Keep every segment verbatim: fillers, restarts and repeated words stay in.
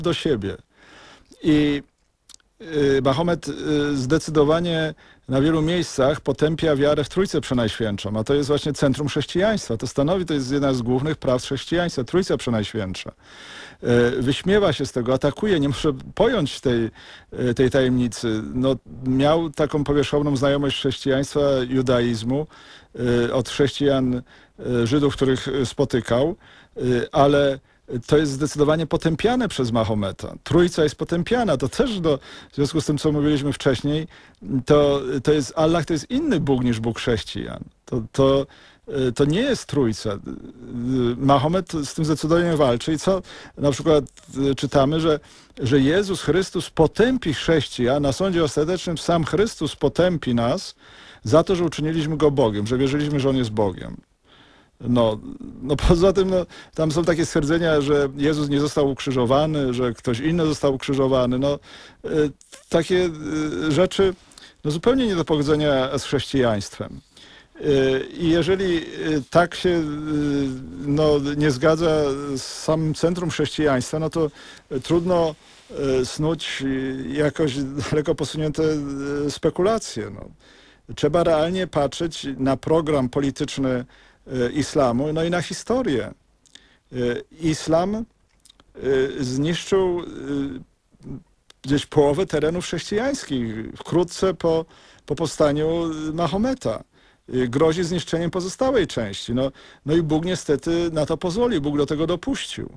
do siebie. I Mahomet zdecydowanie na wielu miejscach potępia wiarę w Trójcę Przenajświętszą, a to jest właśnie centrum chrześcijaństwa. To stanowi, to jest jedna z głównych praw chrześcijaństwa, Trójca Przenajświętsza. Wyśmiewa się z tego, atakuje, nie może pojąć tej, tej tajemnicy. No, miał taką powierzchowną znajomość chrześcijaństwa, judaizmu, od chrześcijan, Żydów, których spotykał, ale to jest zdecydowanie potępiane przez Mahometa. Trójca jest potępiana. To też do, w związku z tym, co mówiliśmy wcześniej, to, to jest Allah, to jest inny Bóg niż Bóg chrześcijan. To, to, to nie jest Trójca. Mahomet z tym zdecydowanie walczy. I co na przykład czytamy, że, że Jezus Chrystus potępi chrześcijan, na sądzie ostatecznym sam Chrystus potępi nas za to, że uczyniliśmy Go Bogiem, że wierzyliśmy, że On jest Bogiem. No, no poza tym no, tam są takie stwierdzenia, że Jezus nie został ukrzyżowany, że ktoś inny został ukrzyżowany. No, y, takie y, rzeczy no, zupełnie nie do pogodzenia z chrześcijaństwem. Y, I jeżeli y, tak się y, no, nie zgadza z samym centrum chrześcijaństwa, no to y, trudno y, snuć y, jakoś daleko posunięte y, spekulacje. No. Trzeba realnie patrzeć na program polityczny islamu, no i na historię. Islam zniszczył gdzieś połowę terenów chrześcijańskich wkrótce po, po powstaniu Mahometa. Grozi zniszczeniem pozostałej części. No, no i Bóg niestety na to pozwolił, Bóg do tego dopuścił.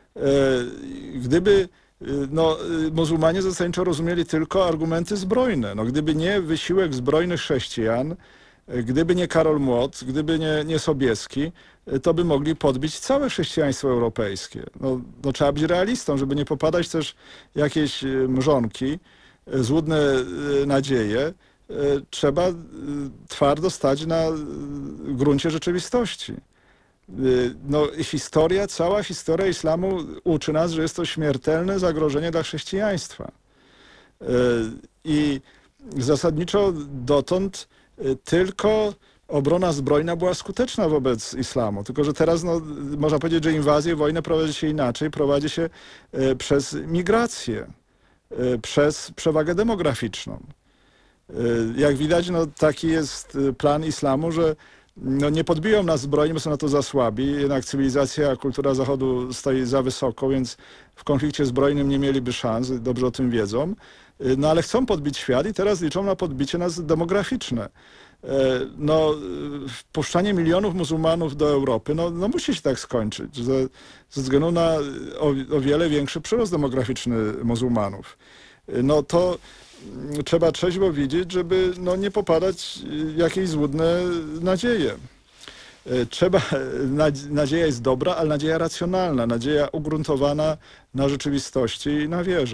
Gdyby no, muzułmanie zasadniczo rozumieli tylko argumenty zbrojne, no, gdyby nie wysiłek zbrojny chrześcijan, gdyby nie Karol Młot, gdyby nie, nie Sobieski, to by mogli podbić całe chrześcijaństwo europejskie. No, no, trzeba być realistą, żeby nie popadać też w jakieś mrzonki, złudne nadzieje. Trzeba twardo stać na gruncie rzeczywistości. No, historia, cała historia islamu uczy nas, że jest to śmiertelne zagrożenie dla chrześcijaństwa. I zasadniczo dotąd tylko obrona zbrojna była skuteczna wobec islamu. Tylko że teraz no, można powiedzieć, że inwazję, wojnę prowadzi się inaczej. Prowadzi się e, przez migrację, e, przez przewagę demograficzną. E, jak widać, no, taki jest plan islamu, że no, nie podbiją nas zbrojnie, bo są na to za słabi. Jednak cywilizacja, kultura Zachodu stoi za wysoko, więc w konflikcie zbrojnym nie mieliby szans, dobrze o tym wiedzą. No ale chcą podbić świat i teraz liczą na podbicie nas demograficzne. No, wpuszczanie milionów muzułmanów do Europy, no, no musi się tak skończyć, ze, ze względu na o, o wiele większy przyrost demograficzny muzułmanów. No to trzeba trzeźwo widzieć, żeby no, nie popadać w jakieś złudne nadzieje. Trzeba, nadzieja jest dobra, ale nadzieja racjonalna, nadzieja ugruntowana na rzeczywistości i na wierze.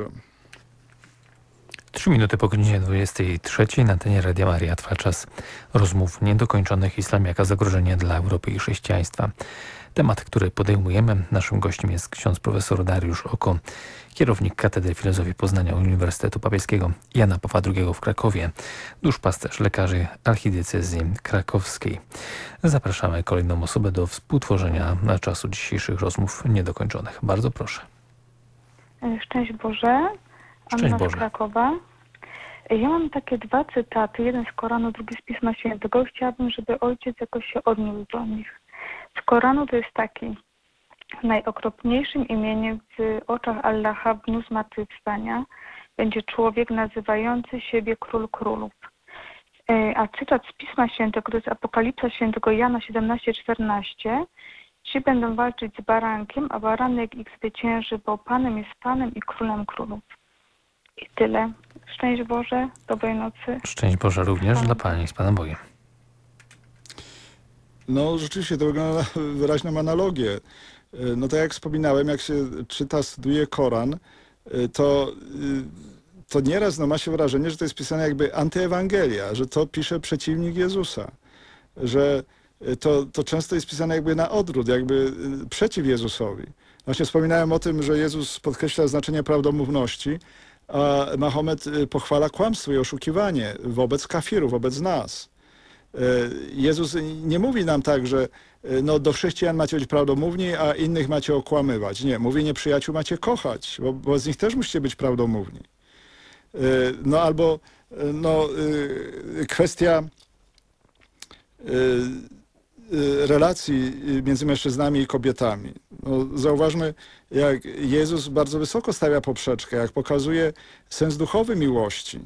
Trzy minuty po godzinie dwudziestej trzeciej na antenie Radia Maria trwa czas rozmów niedokończonych. Islam jako zagrożenie dla Europy i chrześcijaństwa. Temat, który podejmujemy. Naszym gościem jest ksiądz profesor Dariusz Oko, kierownik Katedry Filozofii Poznania Uniwersytetu Papieskiego Jana Pawła drugiego w Krakowie, duszpasterz lekarzy archidiecezji krakowskiej. Zapraszamy kolejną osobę do współtworzenia na czasu dzisiejszych rozmów niedokończonych. Bardzo proszę. Szczęść Boże. Szczęść Boże. Z Krakowa. Ja mam takie dwa cytaty, jeden z Koranu, drugi z Pisma Świętego. Chciałabym, żeby ojciec jakoś się odniósł do nich. Z Koranu to jest taki: najokropniejszym imieniem w oczach Allaha w dniu zmartwychwstania będzie człowiek nazywający siebie król królów. A cytat z Pisma Świętego to jest Apokalipsa Świętego Jana siedemnaście czternaście. Ci będą walczyć z barankiem, a baranek ich zwycięży, bo Panem jest Panem i Królem królów. I tyle. Szczęść Boże, dobrej nocy. Szczęść Boże również dla Pani z Panem Bogiem. No rzeczywiście to wygląda na wyraźną analogię. No tak jak wspominałem, jak się czyta, studiuje Koran, to, to nieraz no, ma się wrażenie, że to jest pisane jakby antyewangelia, że to pisze przeciwnik Jezusa, że to, to często jest pisane jakby na odwrót, jakby przeciw Jezusowi. Właśnie wspominałem o tym, że Jezus podkreśla znaczenie prawdomówności, a Mahomet pochwala kłamstwo i oszukiwanie wobec kafirów, wobec nas. Jezus nie mówi nam tak, że no, do chrześcijan macie być prawdomówni, a innych macie okłamywać. Nie, mówi nieprzyjaciół macie kochać, bo, bo z nich też musicie być prawdomówni. No albo no, kwestia relacji między mężczyznami i kobietami. No, zauważmy, jak Jezus bardzo wysoko stawia poprzeczkę, jak pokazuje sens duchowy miłości.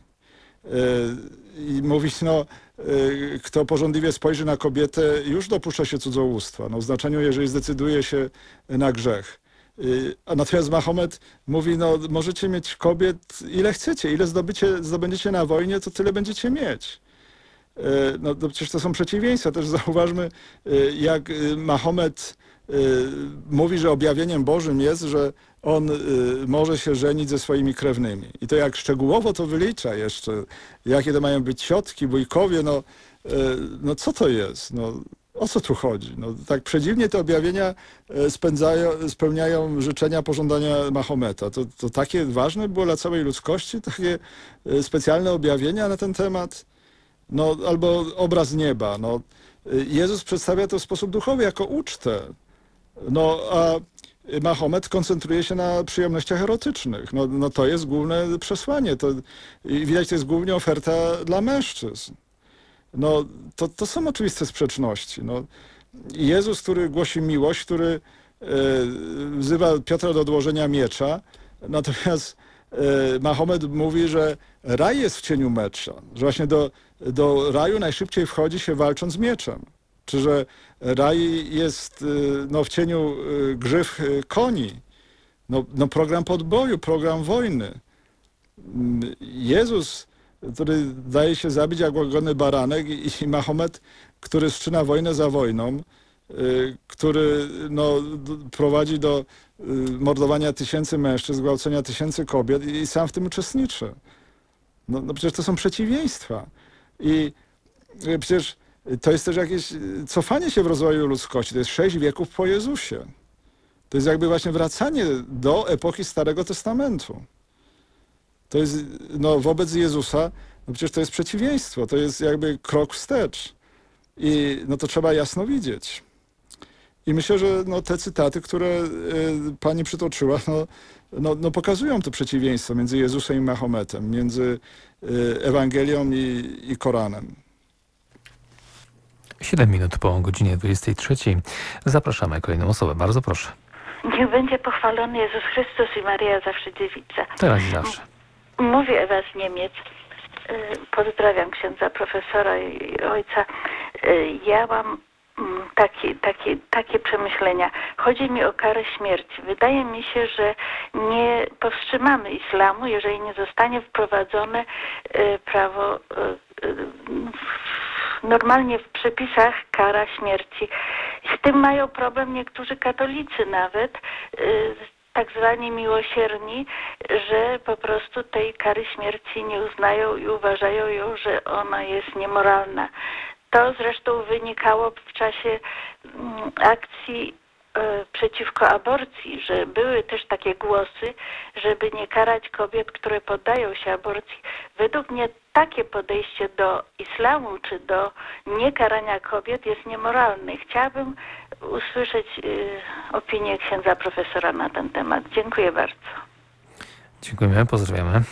I mówi, no, kto pożądliwie spojrzy na kobietę, już dopuszcza się cudzołóstwa. No, w znaczeniu, jeżeli zdecyduje się na grzech. A natomiast Mahomet mówi, no, możecie mieć kobiet ile chcecie, ile zdobycie, zdobędziecie na wojnie, to tyle będziecie mieć. No, to przecież to są przeciwieństwa. Też zauważmy, jak Mahomet mówi, że objawieniem Bożym jest, że on może się żenić ze swoimi krewnymi. I to jak szczegółowo to wylicza jeszcze, jakie to mają być ciotki, wujkowie, no, no co to jest? No, o co tu chodzi? No, tak przedziwnie te objawienia spędzają, spełniają życzenia, pożądania Mahometa. To, to takie ważne było dla całej ludzkości, takie specjalne objawienia na ten temat? No, albo obraz nieba. No, Jezus przedstawia to w sposób duchowy, jako ucztę. No, a Mahomet koncentruje się na przyjemnościach erotycznych. No, no to jest główne przesłanie. To, i widać, to jest głównie oferta dla mężczyzn. No, to, to są oczywiste sprzeczności. No, Jezus, który głosi miłość, który e, wzywa Piotra do odłożenia miecza, natomiast e, Mahomet mówi, że raj jest w cieniu miecza, że właśnie do, do raju najszybciej wchodzi się walcząc mieczem. Czy że raj jest no, w cieniu grzyw koni. No, no program podboju, program wojny. Jezus, który daje się zabić jak łagodny baranek i, i Mahomet, który wszczyna wojnę za wojną, y, który no, prowadzi do y, mordowania tysięcy mężczyzn, gwałcenia tysięcy kobiet i, i sam w tym uczestniczy. No, no przecież to są przeciwieństwa. I y, przecież to jest też jakieś cofanie się w rozwoju ludzkości. To jest sześć wieków po Jezusie. To jest jakby właśnie wracanie do epoki Starego Testamentu. To jest, no wobec Jezusa, no przecież to jest przeciwieństwo. To jest jakby krok wstecz. I no to trzeba jasno widzieć. I myślę, że no, te cytaty, które y, pani przytoczyła, no, no, no pokazują to przeciwieństwo między Jezusem i Mahometem, między y, Ewangelią i, i Koranem. siedem minut po godzinie dwudziestej trzeciej. Zapraszamy kolejną osobę. Bardzo proszę. Niech będzie pochwalony Jezus Chrystus i Maria zawsze dziewica. Teraz i zawsze. Mówi Ewa z Niemiec. Pozdrawiam księdza profesora i ojca. Ja mam takie, takie, takie przemyślenia. Chodzi mi o karę śmierci. Wydaje mi się, że nie powstrzymamy islamu, jeżeli nie zostanie wprowadzone prawo normalnie w przepisach kara śmierci. Z tym mają problem niektórzy katolicy nawet, tak zwani miłosierni, że po prostu tej kary śmierci nie uznają i uważają ją, że ona jest niemoralna. To zresztą wynikało w czasie akcji e, przeciwko aborcji, że były też takie głosy, żeby nie karać kobiet, które poddają się aborcji. Według mnie takie podejście do islamu czy do niekarania kobiet jest niemoralne. Chciałabym usłyszeć e, opinię księdza profesora na ten temat. Dziękuję bardzo. Dziękujemy, pozdrawiamy.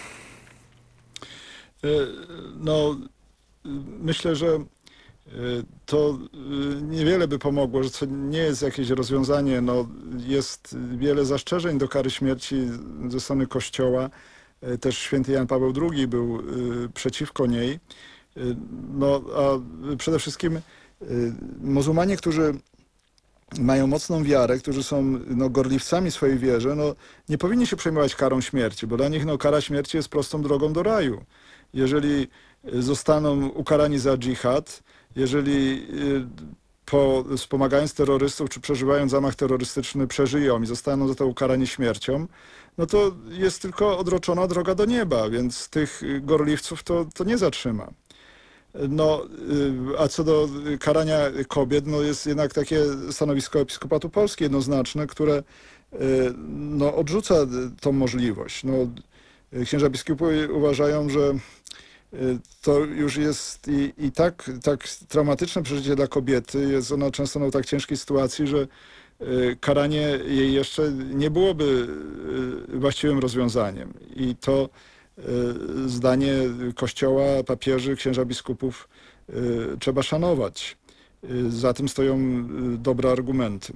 No, myślę, że to niewiele by pomogło, że to nie jest jakieś rozwiązanie. No, jest wiele zastrzeżeń do kary śmierci ze strony Kościoła. Też święty Jan Paweł drugi był przeciwko niej. No, a przede wszystkim muzułmanie, którzy mają mocną wiarę, którzy są no, gorliwcami swojej wierze, no, nie powinni się przejmować karą śmierci, bo dla nich no, kara śmierci jest prostą drogą do raju. Jeżeli zostaną ukarani za dżihad, jeżeli po, wspomagając terrorystów czy przeżywając zamach terrorystyczny przeżyją i zostaną za to ukarani śmiercią, no to jest tylko odroczona droga do nieba, więc tych gorliwców to, to nie zatrzyma. No, a co do karania kobiet, no jest jednak takie stanowisko Episkopatu Polski jednoznaczne, które no, odrzuca tą możliwość. No, księża biskupi uważają, że to już jest i, i tak, tak traumatyczne przeżycie dla kobiety. Jest ona często na tak ciężkiej sytuacji, że karanie jej jeszcze nie byłoby właściwym rozwiązaniem. I to zdanie Kościoła, papieży, księża biskupów trzeba szanować. Za tym stoją dobre argumenty.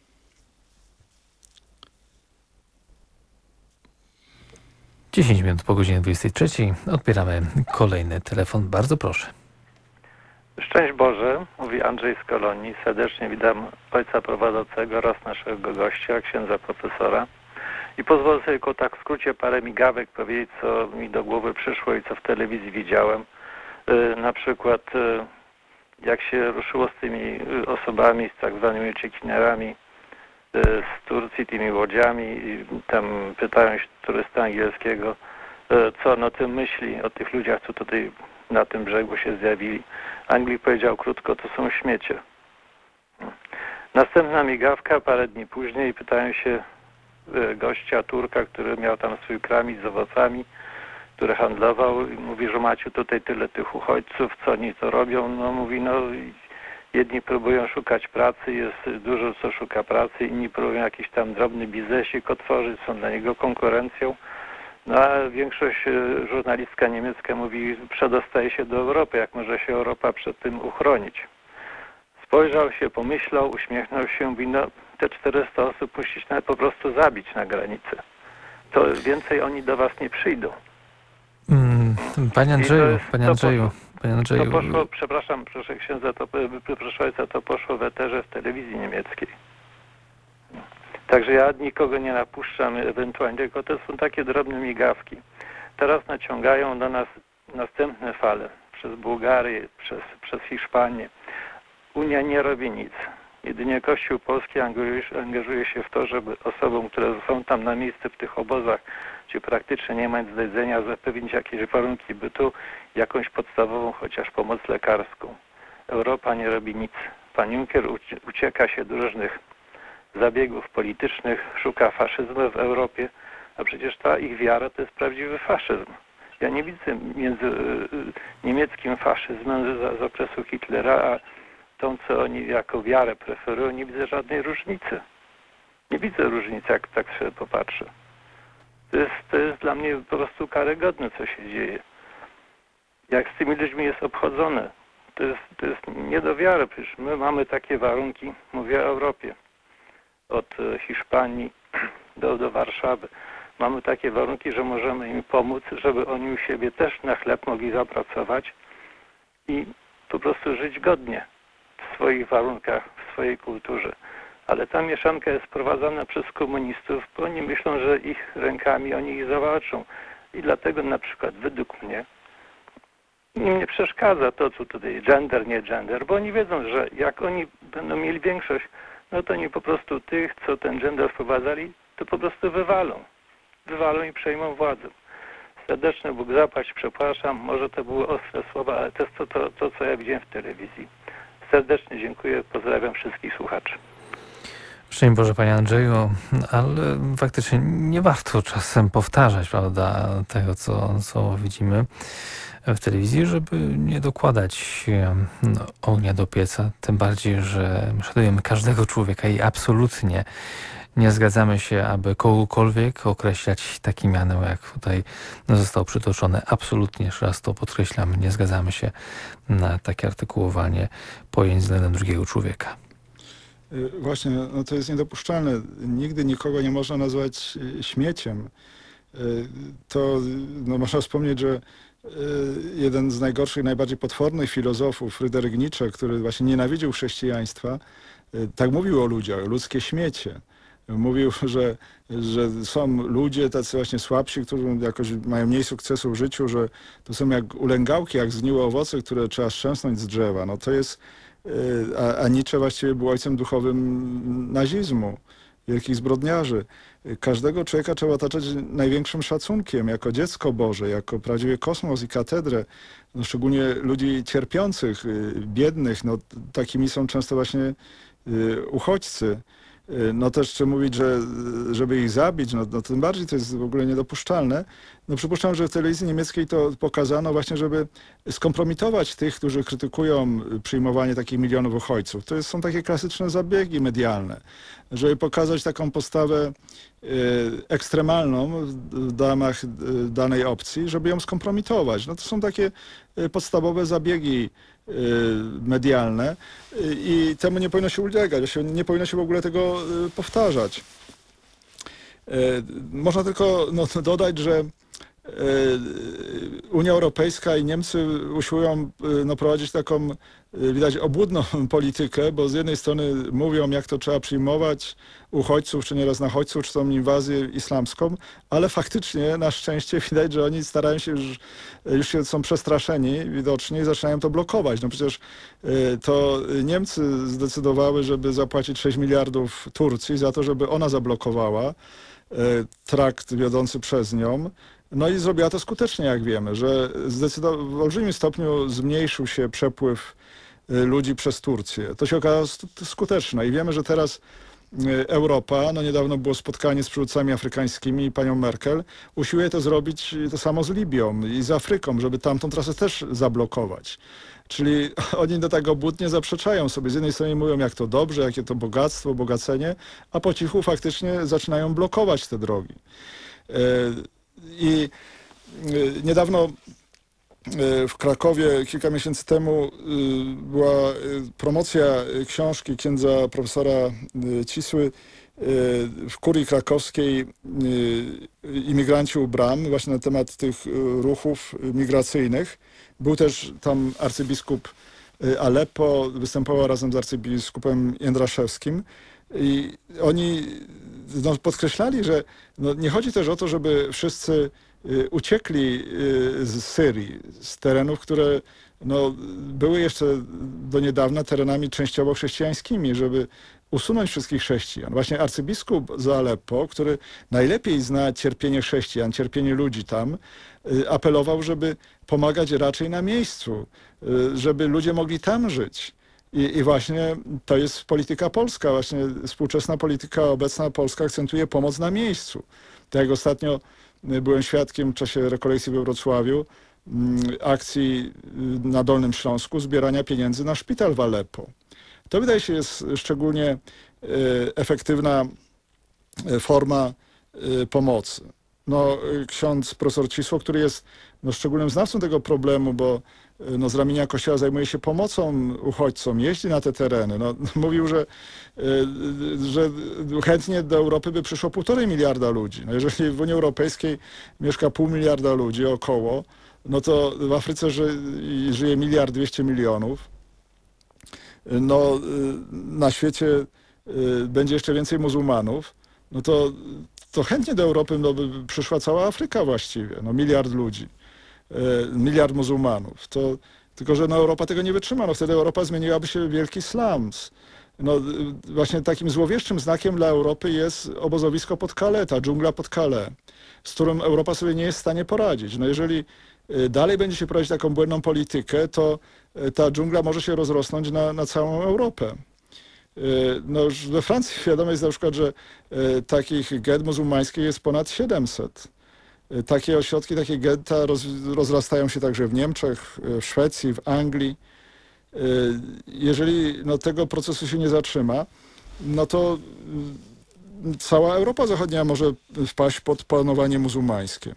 dziesięć minut po godzinie dwudziestej trzeciej odbieramy kolejny telefon. Bardzo proszę. Szczęść Boże, mówi Andrzej z Kolonii. Serdecznie witam ojca prowadzącego oraz naszego gościa, księdza profesora. I pozwolę sobie tylko tak w skrócie parę migawek powiedzieć, co mi do głowy przyszło i co w telewizji widziałem. Yy, na przykład yy, jak się ruszyło z tymi osobami, z tak zwanymi uciekinierami yy, z Turcji, tymi łodziami i tam pytają się turysty angielskiego, yy, co on o tym myśli, o tych ludziach, co tutaj na tym brzegu się zjawili. Anglik powiedział krótko, to są śmiecie. Następna migawka, parę dni później pytają się gościa Turka, który miał tam swój kramik z owocami, który handlował i mówi, że macie tutaj tyle tych uchodźców, co oni to robią. No mówi, no jedni próbują szukać pracy, jest dużo co szuka pracy, inni próbują jakiś tam drobny biznesik otworzyć, są dla niego konkurencją. No a większość żurnalistka niemiecka mówi, przedostaje się do Europy, jak może się Europa przed tym uchronić. Spojrzał się, pomyślał, uśmiechnął się, mówi, no te czterysta osób musisz nawet po prostu zabić na granicy. To więcej oni do was nie przyjdą. Mm, panie Andrzeju, jest, panie Andrzeju, panie Andrzeju. To poszło, przepraszam, proszę księdza, to, proszę ojca, to poszło w eterze w telewizji niemieckiej. Także ja nikogo nie napuszczam ewentualnie, tylko to są takie drobne migawki. Teraz naciągają do nas następne fale przez Bułgarię, przez, przez Hiszpanię. Unia nie robi nic. Jedynie Kościół Polski angażuje, angażuje się w to, żeby osobom, które są tam na miejscu w tych obozach, gdzie praktycznie nie ma nic do jedzenia, zapewnić jakieś warunki bytu, jakąś podstawową chociaż pomoc lekarską. Europa nie robi nic. Pan Juncker ucieka się do różnych zabiegów politycznych, szuka faszyzmu w Europie, a przecież ta ich wiara to jest prawdziwy faszyzm. Ja nie widzę między y, niemieckim faszyzmem z, z okresu Hitlera, a tą, co oni jako wiarę preferują, nie widzę żadnej różnicy. Nie widzę różnicy, jak tak się popatrzy. To jest, to jest dla mnie po prostu karygodne, co się dzieje. Jak z tymi ludźmi jest obchodzone. To jest, to jest nie do wiary. Przecież my mamy takie warunki, mówię o Europie, od Hiszpanii do, do Warszawy. Mamy takie warunki, że możemy im pomóc, żeby oni u siebie też na chleb mogli zapracować i po prostu żyć godnie w swoich warunkach, w swojej kulturze. Ale ta mieszanka jest prowadzona przez komunistów, bo oni myślą, że ich rękami oni ich zawalczą. I dlatego na przykład według mnie im nie przeszkadza to, co tutaj gender, nie gender, bo oni wiedzą, że jak oni będą mieli większość, no to oni po prostu tych, co ten gender wprowadzali, to po prostu wywalą. Wywalą i przejmą władzę. Serdeczny Bóg zapłać, przepraszam, może to były ostre słowa, ale to jest to, to, to co ja widziałem w telewizji. Serdecznie dziękuję, pozdrawiam wszystkich słuchaczy. Szczęść Boże, panie Andrzeju, ale faktycznie nie warto czasem powtarzać, prawda, tego, co, co widzimy w telewizji, żeby nie dokładać no, ognia do pieca, tym bardziej, że szanujemy każdego człowieka i absolutnie nie zgadzamy się, aby kogokolwiek określać takim mianem, jak tutaj zostało przytoczone. Absolutnie, jeszcze raz to podkreślam, nie zgadzamy się na takie artykułowanie pojęć względem drugiego człowieka. Właśnie, no to jest niedopuszczalne. Nigdy nikogo nie można nazwać śmieciem. To no, można wspomnieć, że jeden z najgorszych, najbardziej potwornych filozofów, Fryderyk Nietzsche, który właśnie nienawidził chrześcijaństwa, tak mówił o ludziach, ludzkie śmiecie. Mówił, że, że są ludzie tacy właśnie słabsi, którzy jakoś mają mniej sukcesu w życiu, że to są jak ulęgałki, jak zgniłe owoce, które trzeba strzęsnąć z drzewa. No to jest, a, a Nietzsche właściwie był ojcem duchowym nazizmu, wielkich zbrodniarzy. Każdego człowieka trzeba otaczać największym szacunkiem, jako dziecko Boże, jako prawdziwy kosmos i katedrę. No, szczególnie ludzi cierpiących, biednych, no takimi są często właśnie uchodźcy. no też czy mówić, że żeby ich zabić, no, no tym bardziej to jest w ogóle niedopuszczalne. No przypuszczam, że w telewizji niemieckiej to pokazano właśnie, żeby skompromitować tych, którzy krytykują przyjmowanie takich milionów uchodźców. To jest, są takie klasyczne zabiegi medialne, żeby pokazać taką postawę ekstremalną w damach danej opcji, żeby ją skompromitować. No to są takie podstawowe zabiegi medialne i temu nie powinno się ulegać, nie powinno się w ogóle tego powtarzać. Można tylko no, dodać, że Unia Europejska i Niemcy usiłują no, prowadzić taką, widać, obłudną politykę, bo z jednej strony mówią, jak to trzeba przyjmować uchodźców, czy nieraz nachodźców, czy tą inwazję islamską, ale faktycznie na szczęście widać, że oni starają się już, już się są przestraszeni widocznie i zaczynają to blokować. No przecież to Niemcy zdecydowały, żeby zapłacić sześć miliardów Turcji za to, żeby ona zablokowała trakt wiodący przez nią. No i zrobiła to skutecznie, jak wiemy, że w olbrzymim stopniu zmniejszył się przepływ ludzi przez Turcję. To się okazało skuteczne i wiemy, że teraz Europa, no niedawno było spotkanie z przywódcami afrykańskimi i panią Merkel, usiłuje to zrobić to samo z Libią i z Afryką, żeby tamtą trasę też zablokować. Czyli oni do tego obłudnie zaprzeczają sobie. Z jednej strony mówią, jak to dobrze, jakie to bogactwo, bogacenie, a po cichu faktycznie zaczynają blokować te drogi. I niedawno w Krakowie, kilka miesięcy temu, była promocja książki księdza profesora Cisły w kurii krakowskiej Imigranci u bram, właśnie na temat tych ruchów migracyjnych. Był też tam arcybiskup Aleppo, występował razem z arcybiskupem Jędraszewskim i oni no, podkreślali, że no, nie chodzi też o to, żeby wszyscy uciekli z Syrii, z terenów, które no, były jeszcze do niedawna terenami częściowo chrześcijańskimi, żeby usunąć wszystkich chrześcijan. Właśnie arcybiskup z Aleppo, który najlepiej zna cierpienie chrześcijan, cierpienie ludzi tam, apelował, żeby pomagać raczej na miejscu, żeby ludzie mogli tam żyć. I, I właśnie to jest polityka polska, właśnie współczesna polityka obecna polska akcentuje pomoc na miejscu. Tak jak ostatnio byłem świadkiem w czasie rekolekcji we Wrocławiu akcji na Dolnym Śląsku zbierania pieniędzy na szpital w Aleppo. To wydaje się jest szczególnie efektywna forma pomocy. No, ksiądz profesor Cisło, który jest no, szczególnym znawcą tego problemu, bo no, z ramienia Kościoła zajmuje się pomocą uchodźcom, jeździ na te tereny. No, mówił, że, że chętnie do Europy by przyszło półtorej miliarda ludzi. No, jeżeli w Unii Europejskiej mieszka pół miliarda ludzi około, no to w Afryce ży, żyje miliard dwieście milionów. No, na świecie będzie jeszcze więcej muzułmanów, no to, to chętnie do Europy no, by przyszła cała Afryka właściwie, no miliard ludzi, miliard muzułmanów. To, tylko, że no, Europa tego nie wytrzyma, no wtedy Europa zmieniłaby się w wielki slums. No, właśnie takim złowieszczym znakiem dla Europy jest obozowisko pod Calais, ta dżungla pod Calais, z którą Europa sobie nie jest w stanie poradzić. No, jeżeli dalej będzie się prowadzić taką błędną politykę, to ta dżungla może się rozrosnąć na, na całą Europę. No już we Francji wiadomo jest na przykład, że takich gett muzułmańskich jest ponad siedemset. Takie ośrodki, takie getta roz, rozrastają się także w Niemczech, w Szwecji, w Anglii. Jeżeli no, tego procesu się nie zatrzyma, no to cała Europa Zachodnia może wpaść pod panowanie muzułmańskie.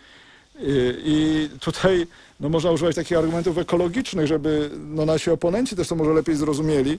I tutaj no, można używać takich argumentów ekologicznych, żeby no, nasi oponenci też to może lepiej zrozumieli.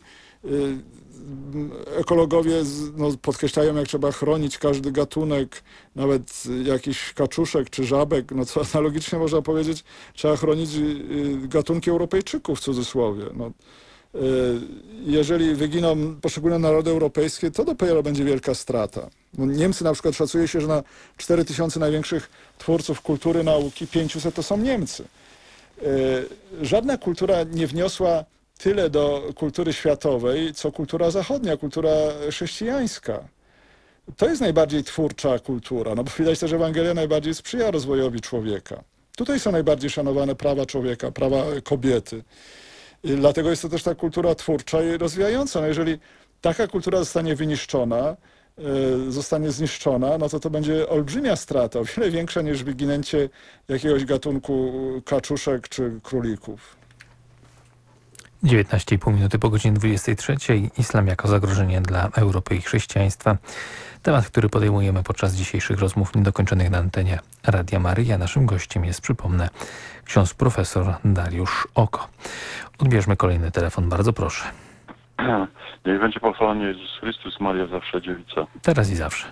Ekologowie no, podkreślają, jak trzeba chronić każdy gatunek, nawet jakiś kaczuszek czy żabek, no co analogicznie można powiedzieć, trzeba chronić gatunki Europejczyków w cudzysłowie. No, jeżeli wyginą poszczególne narody europejskie, to dopiero będzie wielka strata. No, Niemcy na przykład szacuje się, że na cztery tysiące największych twórców kultury, nauki, pięćset to są Niemcy. Żadna kultura nie wniosła tyle do kultury światowej, co kultura zachodnia, kultura chrześcijańska. To jest najbardziej twórcza kultura, no bo widać też, że Ewangelia najbardziej sprzyja rozwojowi człowieka. Tutaj są najbardziej szanowane prawa człowieka, prawa kobiety. I dlatego jest to też ta kultura twórcza i rozwijająca. No jeżeli taka kultura zostanie wyniszczona, zostanie zniszczona, no to to będzie olbrzymia strata, o wiele większa niż wyginięcie jakiegoś gatunku kaczuszek czy królików. dziewiętnaście i pół minuty po godzinie dwudziestej trzeciej. Islam jako zagrożenie dla Europy i chrześcijaństwa. Temat, który podejmujemy podczas dzisiejszych rozmów niedokończonych na antenie Radia Maryja. Naszym gościem jest, przypomnę, ksiądz profesor Dariusz Oko. Odbierzmy kolejny telefon, bardzo proszę. Niech będzie pochwalony Jezus Chrystus, Maria zawsze dziewica. Teraz i zawsze.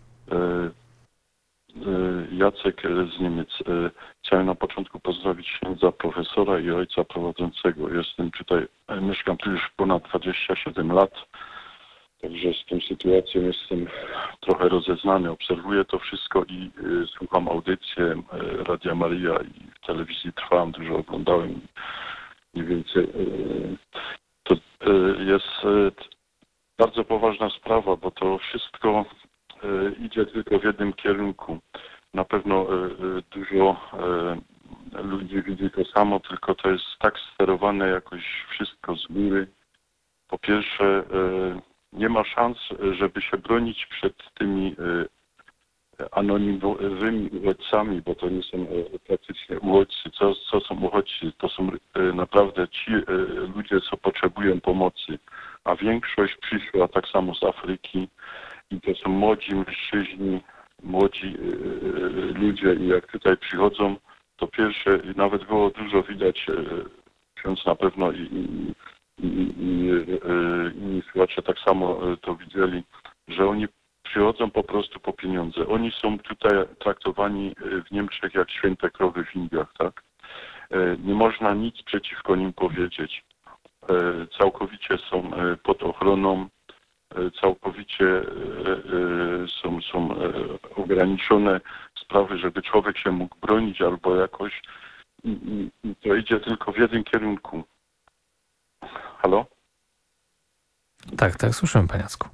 Jacek z Niemiec. Chciałem na początku pozdrowić księdza profesora i ojca prowadzącego. Jestem tutaj, mieszkam tu już ponad dwadzieścia siedem lat, także z tą sytuacją jestem trochę rozeznany. Obserwuję to wszystko i słucham audycję Radia Maryja i w telewizji Trwam, dużo oglądałem. Mniej więcej to jest bardzo poważna sprawa, bo to wszystko idzie tylko w jednym kierunku. Na pewno dużo ludzi widzi to samo, tylko to jest tak sterowane jakoś wszystko z góry. Po pierwsze, nie ma szans, żeby się bronić przed tymi anonimowymi uchodźcami, bo to nie są praktycznie uchodźcy. Co, co są uchodźcy? To są naprawdę ci ludzie, co potrzebują pomocy. A większość przyszła tak samo z Afryki i to są młodzi mężczyźni, młodzi ludzie i jak tutaj przychodzą, to pierwsze, nawet było dużo widać, ksiądz na pewno i, i, i, i, i słuchacze tak samo to widzieli, że oni przychodzą po prostu po pieniądze. Oni są tutaj traktowani w Niemczech jak święte krowy w Indiach, tak? Nie można nic przeciwko nim powiedzieć. Całkowicie są pod ochroną, całkowicie są, są ograniczone sprawy, żeby człowiek się mógł bronić albo jakoś. I, i, i to idzie tylko w jednym kierunku. Halo? Tak, tak, słyszymy, panie Jacku.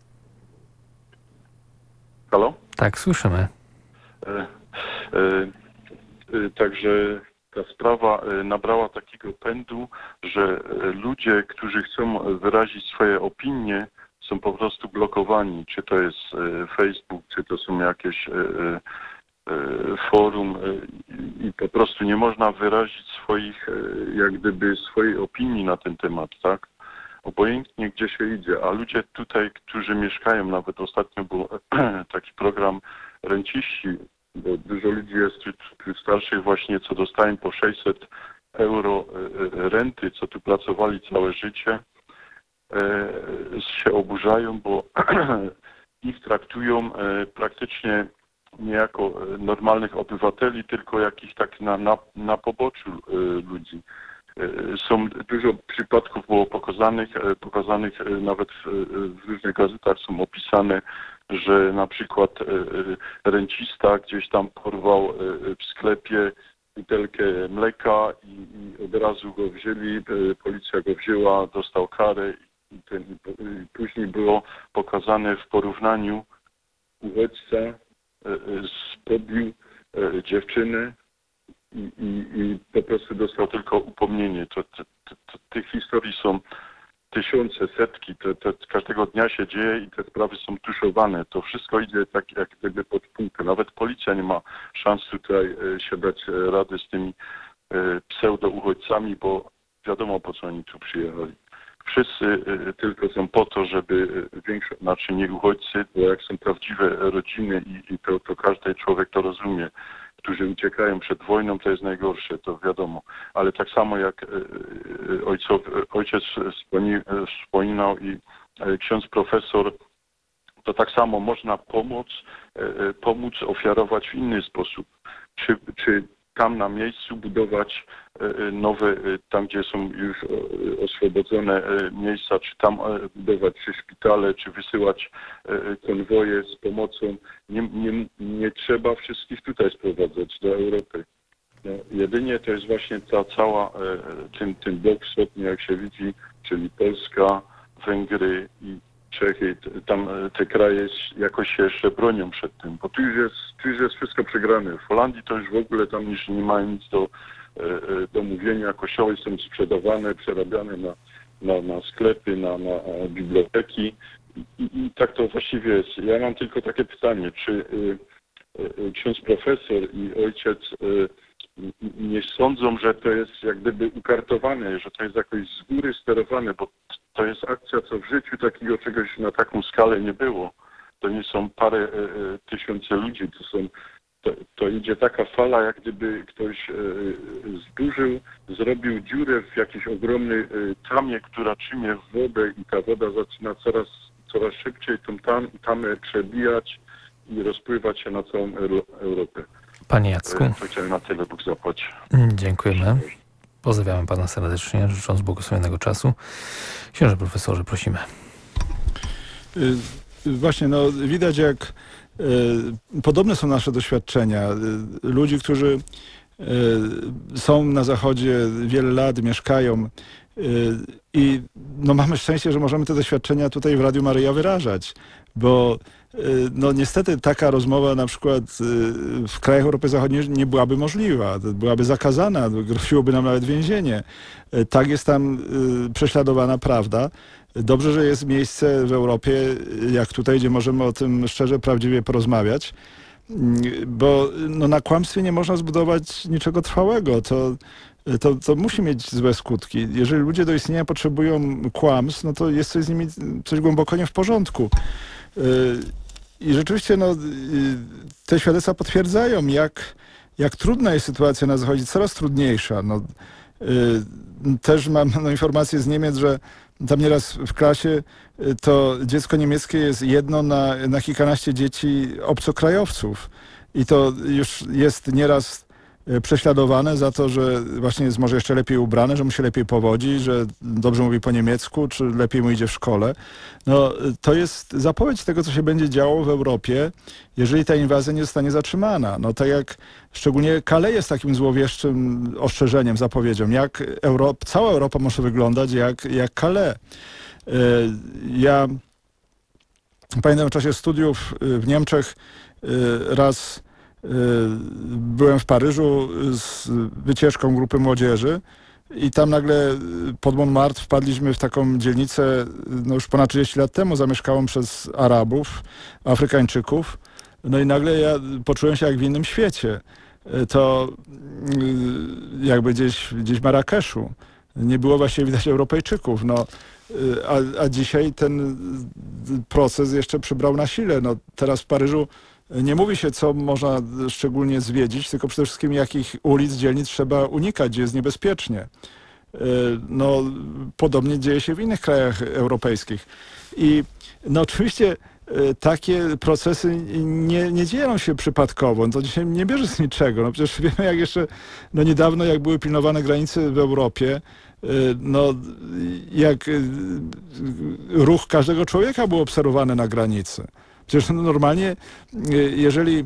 Halo? Tak, słyszymy. E, e, e, także ta sprawa nabrała takiego pędu, że ludzie, którzy chcą wyrazić swoje opinie, są po prostu blokowani. Czy to jest Facebook, czy to są jakieś forum i po prostu nie można wyrazić swoich, jak gdyby swojej opinii na ten temat, tak? Obojętnie gdzie się idzie, a ludzie tutaj, którzy mieszkają, nawet ostatnio był taki program renciści, bo dużo ludzi jest tu, tu starszych właśnie, co dostają po sześćset euro renty, co tu pracowali całe życie, się oburzają, bo ich traktują praktycznie nie jako normalnych obywateli, tylko jakich tak na, na, na poboczu ludzi. Są dużo przypadków było pokazanych, pokazanych nawet w, w różnych gazetach są opisane, że na przykład rencista gdzieś tam porwał w sklepie butelkę mleka i, i od razu go wzięli, policja go wzięła, dostał karę i, ten, i później było pokazane w porównaniu uchodźca pobił dziewczynę i, i, i po prostu dostał tylko upomnienie. To, to, to, to, tych historii są tysiące, setki, to, to każdego dnia się dzieje i te sprawy są tuszowane. To wszystko idzie tak jak gdyby pod półkę. Nawet policja nie ma szans tutaj się dać rady z tymi pseudo-uchodźcami, bo wiadomo po co oni tu przyjechali. Wszyscy tylko są po to, żeby większość, znaczy nie uchodźcy, bo jak są prawdziwe rodziny i, i to, to każdy człowiek to rozumie, którzy uciekają przed wojną, to jest najgorsze, to wiadomo. Ale tak samo jak ojcow, ojciec wspominał i ksiądz profesor, to tak samo można pomóc, pomóc ofiarować w inny sposób. Czy, czy tam na miejscu budować nowe, tam gdzie są już oswobodzone miejsca, czy tam budować czy szpitale, czy wysyłać konwoje z pomocą. Nie, nie, nie trzeba wszystkich tutaj sprowadzać do Europy. No, jedynie to jest właśnie ta cała, ten, ten blok wschodni, jak się widzi, czyli Polska, Węgry i Czechy, tam te kraje jakoś się jeszcze bronią przed tym, bo tu już jest, tu już jest wszystko przegrane. W Holandii to już w ogóle tam już nie mają nic do, do mówienia, kościoły są sprzedawane, przerabiane na, na, na sklepy, na, na biblioteki i, i tak to właściwie jest. Ja mam tylko takie pytanie, czy y, y, ksiądz profesor i ojciec y, nie sądzą, że to jest jak gdyby ukartowane, że to jest jakoś z góry sterowane, bo to jest akcja, co w życiu takiego czegoś na taką skalę nie było. To nie są parę e, tysiące ludzi, to są, to, to idzie taka fala, jak gdyby ktoś e, zburzył, zrobił dziurę w jakiejś ogromnej e, tamie, która trzymie wodę i ta woda zaczyna coraz, coraz szybciej tą tam, tamę przebijać i rozpływać się na całą Europę. Panie Jacku. To chciałem na tyle, Bóg zapłaci. Dziękujemy. Pozdrawiamy pana serdecznie, życząc błogosławionego czasu. Księże profesorze, prosimy. Właśnie, no widać jak y, podobne są nasze doświadczenia. Y, ludzi, którzy y, są na Zachodzie wiele lat, mieszkają y, i no mamy szczęście, że możemy te doświadczenia tutaj w Radiu Maryja wyrażać, bo no niestety taka rozmowa na przykład w krajach Europy Zachodniej nie byłaby możliwa, byłaby zakazana, groziłoby nam nawet więzienie. Tak jest tam prześladowana prawda. Dobrze, że jest miejsce w Europie, jak tutaj, gdzie możemy o tym szczerze, prawdziwie porozmawiać, bo no, na kłamstwie nie można zbudować niczego trwałego. To, to, to musi mieć złe skutki. Jeżeli ludzie do istnienia potrzebują kłamstw, no to jest coś z nimi coś głęboko nie w porządku. I rzeczywiście no, te świadectwa potwierdzają, jak, jak trudna jest sytuacja na Zachodzie, coraz trudniejsza. No, też mam no, informację z Niemiec, że tam nieraz w klasie to dziecko niemieckie jest jedno na, na kilkanaście dzieci obcokrajowców. I to już jest nieraz prześladowane za to, że właśnie jest może jeszcze lepiej ubrane, że mu się lepiej powodzi, że dobrze mówi po niemiecku, czy lepiej mu idzie w szkole. No, to jest zapowiedź tego, co się będzie działo w Europie, jeżeli ta inwazja nie zostanie zatrzymana. No tak jak szczególnie Calais jest takim złowieszczym ostrzeżeniem, zapowiedzią, jak Europ- cała Europa może wyglądać jak, jak Calais. Ja pamiętam w czasie studiów w Niemczech raz byłem w Paryżu z wycieczką grupy młodzieży i tam nagle pod Montmartre wpadliśmy w taką dzielnicę, no już ponad trzydzieści lat temu, zamieszkałą przez Arabów, Afrykańczyków. No i nagle ja poczułem się jak w innym świecie. To jakby gdzieś, gdzieś w Marrakeszu. Nie było właściwie widać Europejczyków. No, a, a dzisiaj ten proces jeszcze przybrał na sile. No, teraz w Paryżu nie mówi się, co można szczególnie zwiedzić, tylko przede wszystkim jakich ulic, dzielnic trzeba unikać, gdzie jest niebezpiecznie. No, podobnie dzieje się w innych krajach europejskich. I no, oczywiście takie procesy nie, nie dzieją się przypadkowo. To dzisiaj nie bierze z niczego. No, przecież wiemy, jak jeszcze no, niedawno, jak były pilnowane granice w Europie, no, jak ruch każdego człowieka był obserwowany na granicy. Przecież normalnie, jeżeli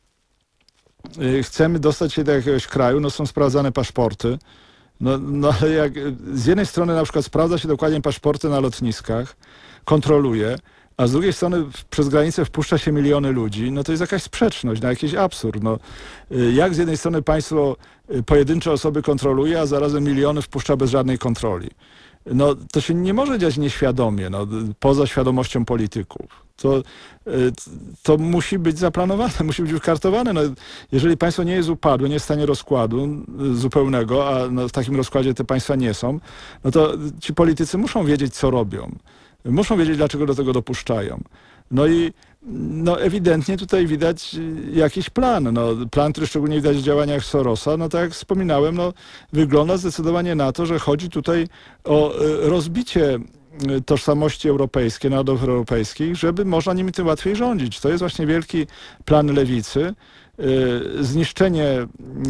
chcemy dostać się do jakiegoś kraju, no są sprawdzane paszporty. No, no ale jak z jednej strony na przykład sprawdza się dokładnie paszporty na lotniskach, kontroluje, a z drugiej strony przez granicę wpuszcza się miliony ludzi, no to jest jakaś sprzeczność, no jakiś absurd. No, jak z jednej strony państwo pojedyncze osoby kontroluje, a zarazem miliony wpuszcza bez żadnej kontroli. No, to się nie może dziać nieświadomie, no, poza świadomością polityków. To, to musi być zaplanowane, musi być ukartowane. No, jeżeli państwo nie jest upadłe, nie jest w stanie rozkładu zupełnego, a no, w takim rozkładzie te państwa nie są, no to ci politycy muszą wiedzieć, co robią. Muszą wiedzieć, dlaczego do tego dopuszczają. No i no ewidentnie tutaj widać jakiś plan. No, plan, który szczególnie widać w działaniach Sorosa, no tak jak wspominałem, no, wygląda zdecydowanie na to, że chodzi tutaj o rozbicie tożsamości europejskiej, narodów europejskich, żeby można nimi tym łatwiej rządzić. To jest właśnie wielki plan lewicy. Zniszczenie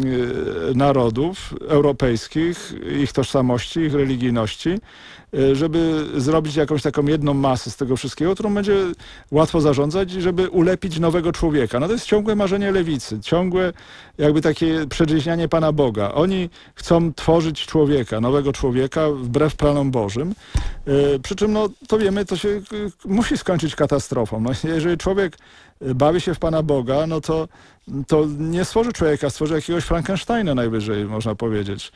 narodów europejskich, ich tożsamości, ich religijności, żeby zrobić jakąś taką jedną masę z tego wszystkiego, którą będzie łatwo zarządzać, żeby ulepić nowego człowieka. No to jest ciągłe marzenie lewicy, ciągłe jakby takie przedrzeźnianie Pana Boga. Oni chcą tworzyć człowieka, nowego człowieka wbrew planom Bożym. Przy czym, no to wiemy, to się musi skończyć katastrofą. No, jeżeli człowiek bawi się w Pana Boga, no to, to nie stworzy człowieka, stworzy jakiegoś Frankensteina najwyżej, można powiedzieć.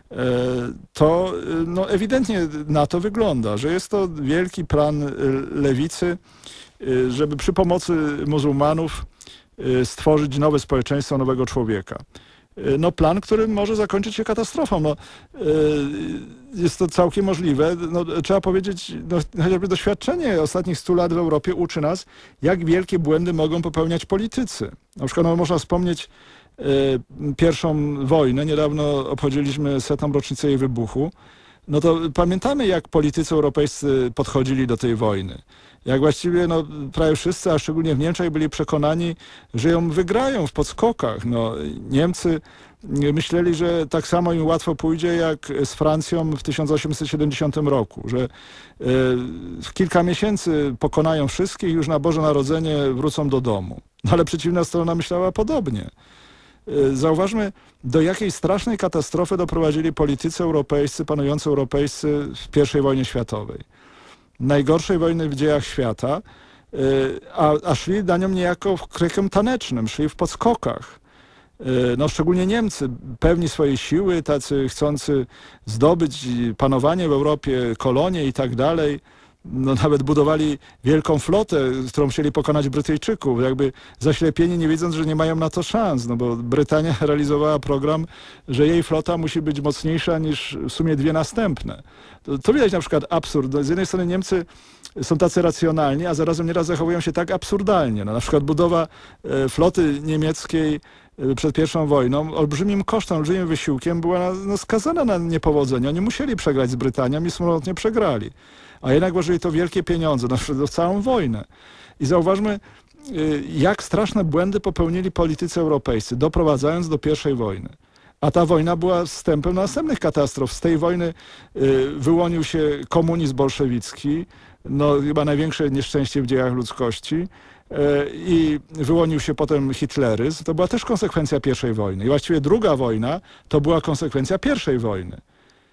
To no, ewidentnie na to wygląda, że jest to wielki plan lewicy, żeby przy pomocy muzułmanów stworzyć nowe społeczeństwo, nowego człowieka. No plan, który może zakończyć się katastrofą. No, jest to całkiem możliwe. No, trzeba powiedzieć, no, chociażby doświadczenie ostatnich stu lat w Europie uczy nas, jak wielkie błędy mogą popełniać politycy. Na przykład no, można wspomnieć y, pierwszą wojnę. Niedawno obchodziliśmy setną rocznicę jej wybuchu. No to pamiętamy, jak politycy europejscy podchodzili do tej wojny. Jak właściwie no, prawie wszyscy, a szczególnie w Niemczech, byli przekonani, że ją wygrają w podskokach. No, Niemcy myśleli, że tak samo im łatwo pójdzie jak z Francją w tysiąc osiemset siedemdziesiątym roku, że y, w kilka miesięcy pokonają wszystkich i już na Boże Narodzenie wrócą do domu. No, ale przeciwna strona myślała podobnie. Zauważmy, do jakiej strasznej katastrofy doprowadzili politycy europejscy, panujący europejscy w pierwszej wojnie światowej. Najgorszej wojny w dziejach świata, a, a szli na nią niejako krykiem tanecznym, szli w podskokach. No, szczególnie Niemcy, pewni swojej siły, tacy chcący zdobyć panowanie w Europie, kolonie i tak dalej. No, nawet budowali wielką flotę, którą chcieli pokonać Brytyjczyków, jakby zaślepieni, nie wiedząc, że nie mają na to szans, no bo Brytania realizowała program, że jej flota musi być mocniejsza niż w sumie dwie następne. To, to widać na przykład absurd. No, z jednej strony Niemcy są tacy racjonalni, a zarazem nieraz zachowują się tak absurdalnie. No, na przykład budowa e, floty niemieckiej e, przed pierwszą wojną olbrzymim kosztem, olbrzymim wysiłkiem była no, skazana na niepowodzenie. Oni musieli przegrać z Brytanią i smutnie przegrali. A jednak włożyli to wielkie pieniądze na no, całą wojnę. I zauważmy, jak straszne błędy popełnili politycy europejscy, doprowadzając do pierwszej wojny. A ta wojna była wstępem do następnych katastrof. Z tej wojny wyłonił się komunizm bolszewicki, no chyba największe nieszczęście w dziejach ludzkości. I wyłonił się potem hitleryzm. To była też konsekwencja pierwszej wojny. I właściwie druga wojna to była konsekwencja pierwszej wojny.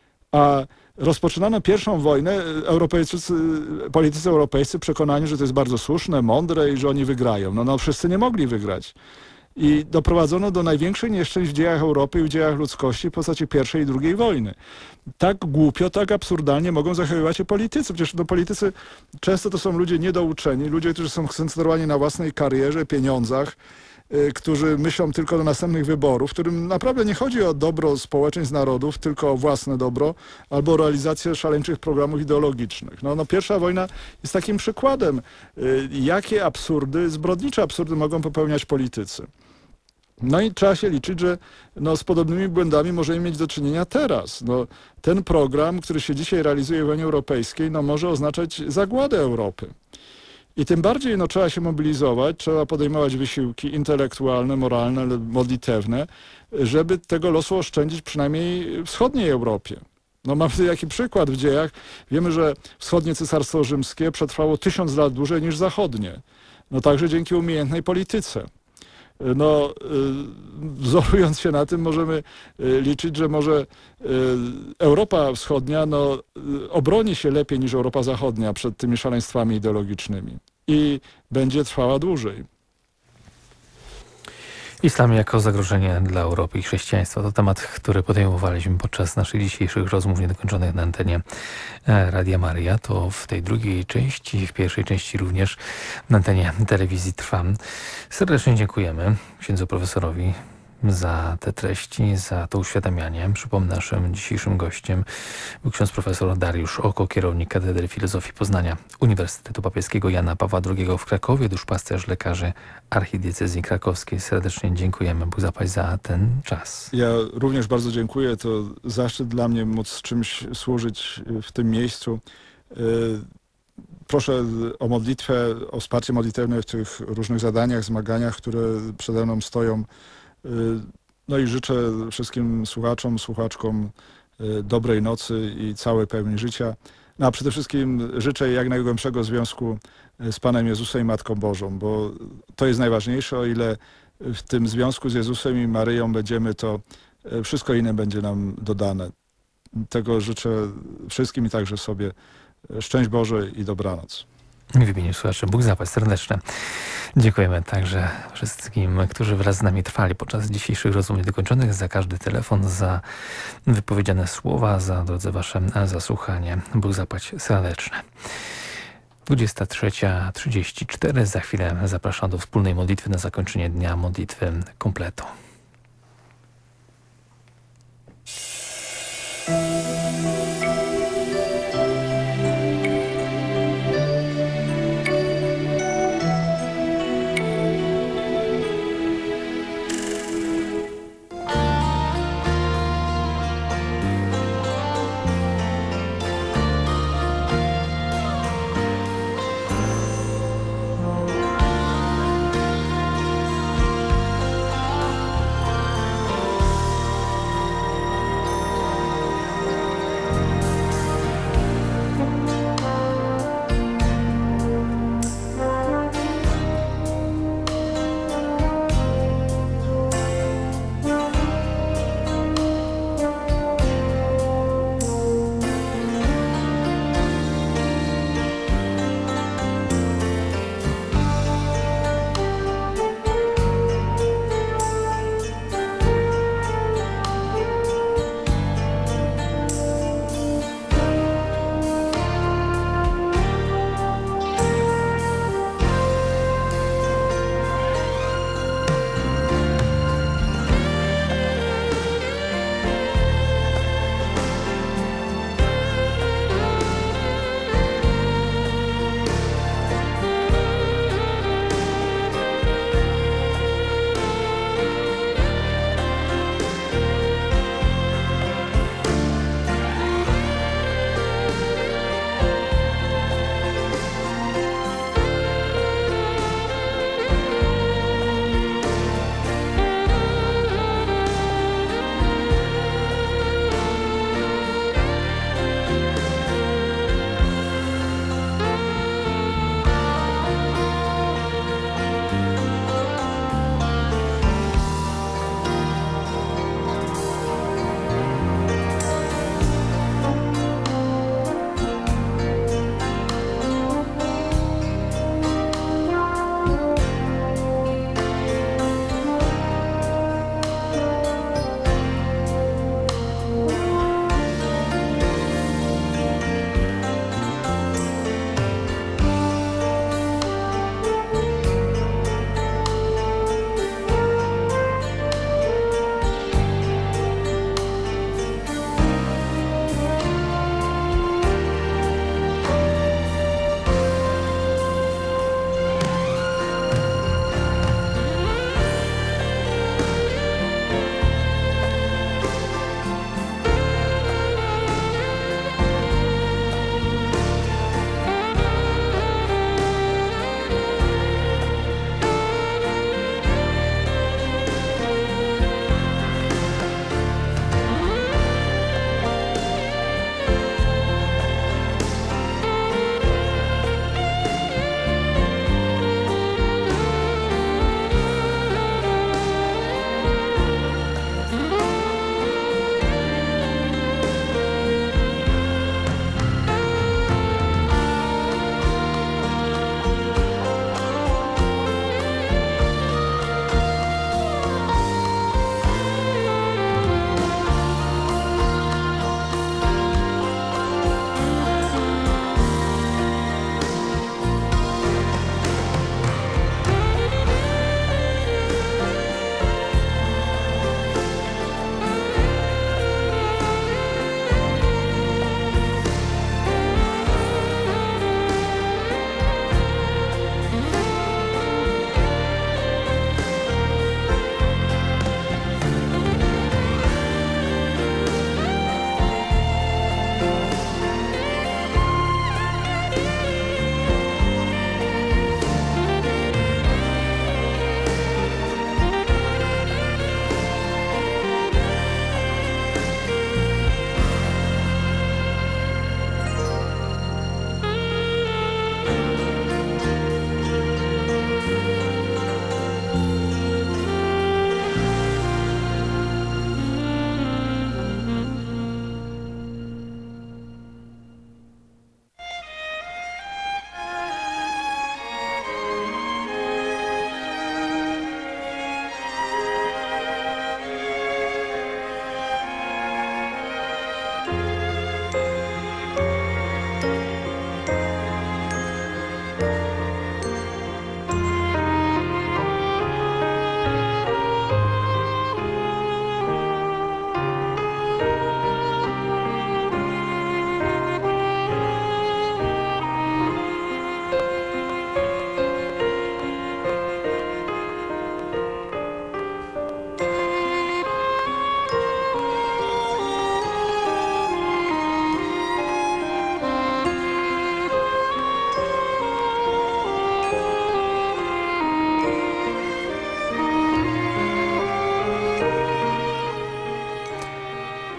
A rozpoczynano pierwszą wojnę, Europejczycy, politycy europejscy przekonani, że to jest bardzo słuszne, mądre i że oni wygrają. No, no wszyscy nie mogli wygrać. I doprowadzono do największych nieszczęść w dziejach Europy i w dziejach ludzkości w postaci pierwszej i drugiej wojny. Tak głupio, tak absurdalnie mogą zachowywać się politycy. Przecież no, politycy często to są ludzie niedouczeni, ludzie, którzy są skoncentrowani na własnej karierze, pieniądzach, którzy myślą tylko do następnych wyborów, w którym naprawdę nie chodzi o dobro społeczeństw narodów, tylko o własne dobro albo o realizację szaleńczych programów ideologicznych. No, no pierwsza wojna jest takim przykładem, jakie absurdy, zbrodnicze absurdy mogą popełniać politycy. No i trzeba się liczyć, że no, z podobnymi błędami możemy mieć do czynienia teraz. No, ten program, który się dzisiaj realizuje w Unii Europejskiej, no, może oznaczać zagładę Europy. I tym bardziej no, trzeba się mobilizować, trzeba podejmować wysiłki intelektualne, moralne, modlitewne, żeby tego losu oszczędzić przynajmniej wschodniej Europie. No, mamy jaki przykład w dziejach. Wiemy, że wschodnie Cesarstwo Rzymskie przetrwało tysiąc lat dłużej niż zachodnie. No także dzięki umiejętnej polityce. No, wzorując się na tym, możemy liczyć, że może Europa Wschodnia no, obroni się lepiej niż Europa Zachodnia przed tymi szaleństwami ideologicznymi i będzie trwała dłużej. Islam jako zagrożenie dla Europy i chrześcijaństwa to temat, który podejmowaliśmy podczas naszych dzisiejszych rozmów niedokończonych na antenie Radia Maria. To w tej drugiej części, w pierwszej części również na antenie telewizji Trwam. Serdecznie dziękujemy księdzu profesorowi za te treści, za to uświadamianie. Przypomnę, naszym dzisiejszym gościem był ksiądz profesor Dariusz Oko, kierownik Katedry Filozofii Poznania Uniwersytetu Papieskiego Jana Pawła drugiego w Krakowie, duszpasterz lekarzy archidiecezji krakowskiej. Serdecznie dziękujemy. Bóg zapłać za ten czas. Ja również bardzo dziękuję. To zaszczyt dla mnie móc czymś służyć w tym miejscu. Proszę o modlitwę, o wsparcie modlitewne w tych różnych zadaniach, zmaganiach, które przede mną stoją. No i życzę wszystkim słuchaczom, słuchaczkom dobrej nocy i całej pełni życia. No a przede wszystkim życzę jak najgłębszego związku z Panem Jezusem i Matką Bożą, bo to jest najważniejsze. O ile w tym związku z Jezusem i Maryją będziemy, to wszystko inne będzie nam dodane. Tego życzę wszystkim i także sobie. Szczęść Boże i dobranoc. W imieniu słuchaczy Bóg zapłać serdeczne. Dziękujemy także wszystkim, którzy wraz z nami trwali podczas dzisiejszych rozmów niedokończonych, za każdy telefon, za wypowiedziane słowa, za drodzy wasze zasłuchanie. Bóg zapłać serdeczne. dwudziesta trzecia trzydzieści cztery. Za chwilę zapraszam do wspólnej modlitwy na zakończenie dnia, modlitwy kompletu.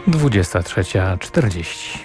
dwudziesta trzecia czterdzieści.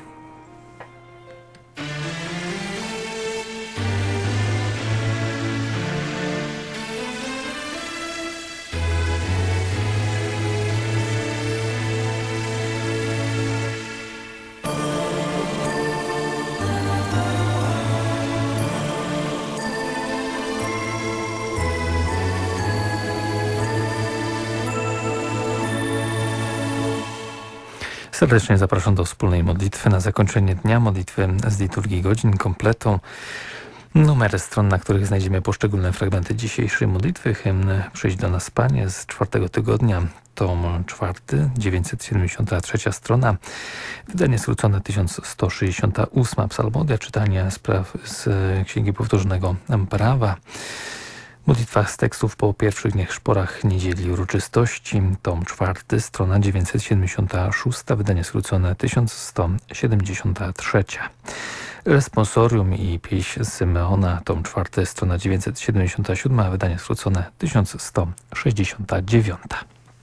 Serdecznie zapraszam do wspólnej modlitwy na zakończenie dnia, modlitwy z liturgii godzin, kompletu. Numery stron, na których znajdziemy poszczególne fragmenty dzisiejszej modlitwy. Hymn Przyjdź do nas, Panie, z czwartego tygodnia, tom czwarty, dziewięćset siedemdziesiąta trzecia strona. Wydanie skrócone tysiąc sto sześćdziesiąta ósma psalmodia, czytanie spraw z Księgi Powtórzonego Prawa. Modlitwa z tekstów po pierwszych dniach szporach niedzieli uroczystości, tom czwarty, strona dziewięćset siedemdziesiąta szósta, wydanie skrócone tysiąc sto siedemdziesiąta trzecia. Responsorium i pieśń Symeona, tom czwarty, strona dziewięćset siedemdziesiąta siódma, wydanie skrócone tysiąc sto sześćdziesiąta dziewiąta.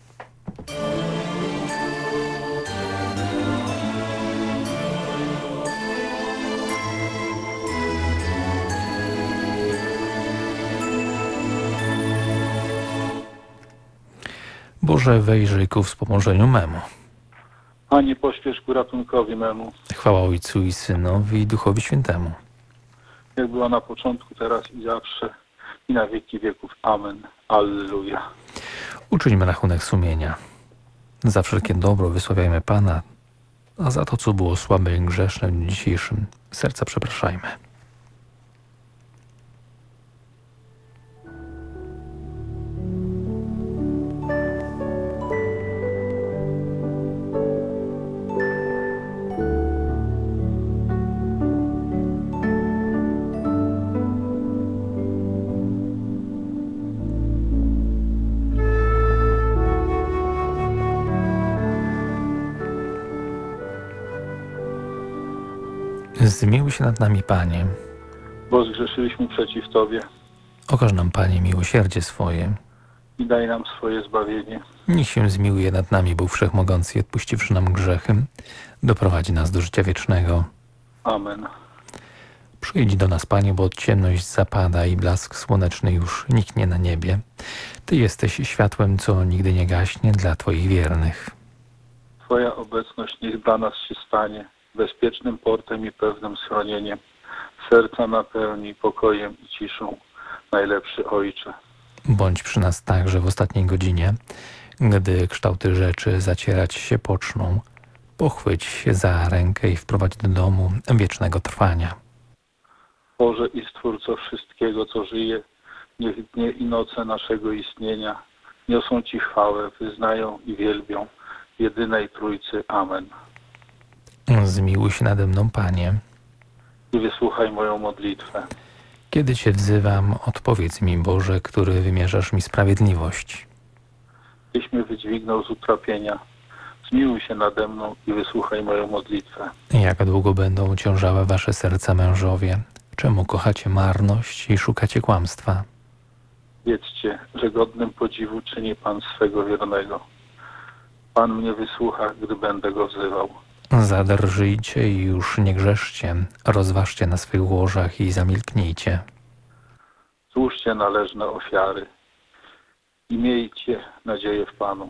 Boże, wejrzyj ku wspomożeniu memu. Panie, pośpiesz ku ratunkowi memu. Chwała Ojcu i Synowi i Duchowi Świętemu. Jak była na początku, teraz i zawsze, i na wieki wieków. Amen. Alleluja. Uczyńmy rachunek sumienia. Za wszelkie dobro wysławiajmy Pana, a za to, co było słabe i grzeszne w dniu dzisiejszym, serca przepraszajmy. Zmiłuj się nad nami, Panie. Bo zgrzeszyliśmy przeciw Tobie Okaż nam, Panie, miłosierdzie swoje. i daj nam swoje zbawienie. Niech się zmiłuje nad nami Bóg Wszechmogący i odpuściwszy nam grzechy, doprowadzi nas do życia wiecznego. Amen. Przyjdź do nas, Panie, bo ciemność zapada i blask słoneczny już niknie na niebie. Ty jesteś światłem, co nigdy nie gaśnie dla Twoich wiernych. Twoja obecność niech dla nas się stanie bezpiecznym portem i pewnym schronieniem. Serca napełni pokojem i ciszą, najlepszy Ojcze. Bądź przy nas także w ostatniej godzinie, gdy kształty rzeczy zacierać się poczną. Pochwyć się za rękę i wprowadź do domu wiecznego trwania. Boże i Stwórco wszystkiego, co żyje, niech dnie i noce naszego istnienia niosą Ci chwałę, wyznają i wielbią jedynej Trójcy. Amen. Zmiłuj się nade mną, Panie. I wysłuchaj moją modlitwę. Kiedy Cię wzywam, odpowiedz mi, Boże, który wymierzasz mi sprawiedliwość. Tyś mnie wydźwignął z utrapienia. Zmiłuj się nade mną i wysłuchaj moją modlitwę. Jak długo będą ciążały wasze serca, mężowie? Czemu kochacie marność i szukacie kłamstwa? Wiedzcie, że godnym podziwu czyni Pan swego wiernego. Pan mnie wysłucha, gdy będę Go wzywał. Zadrżyjcie i już nie grzeszcie, rozważcie na swych łożach i zamilknijcie. Złóżcie należne ofiary i miejcie nadzieję w Panu.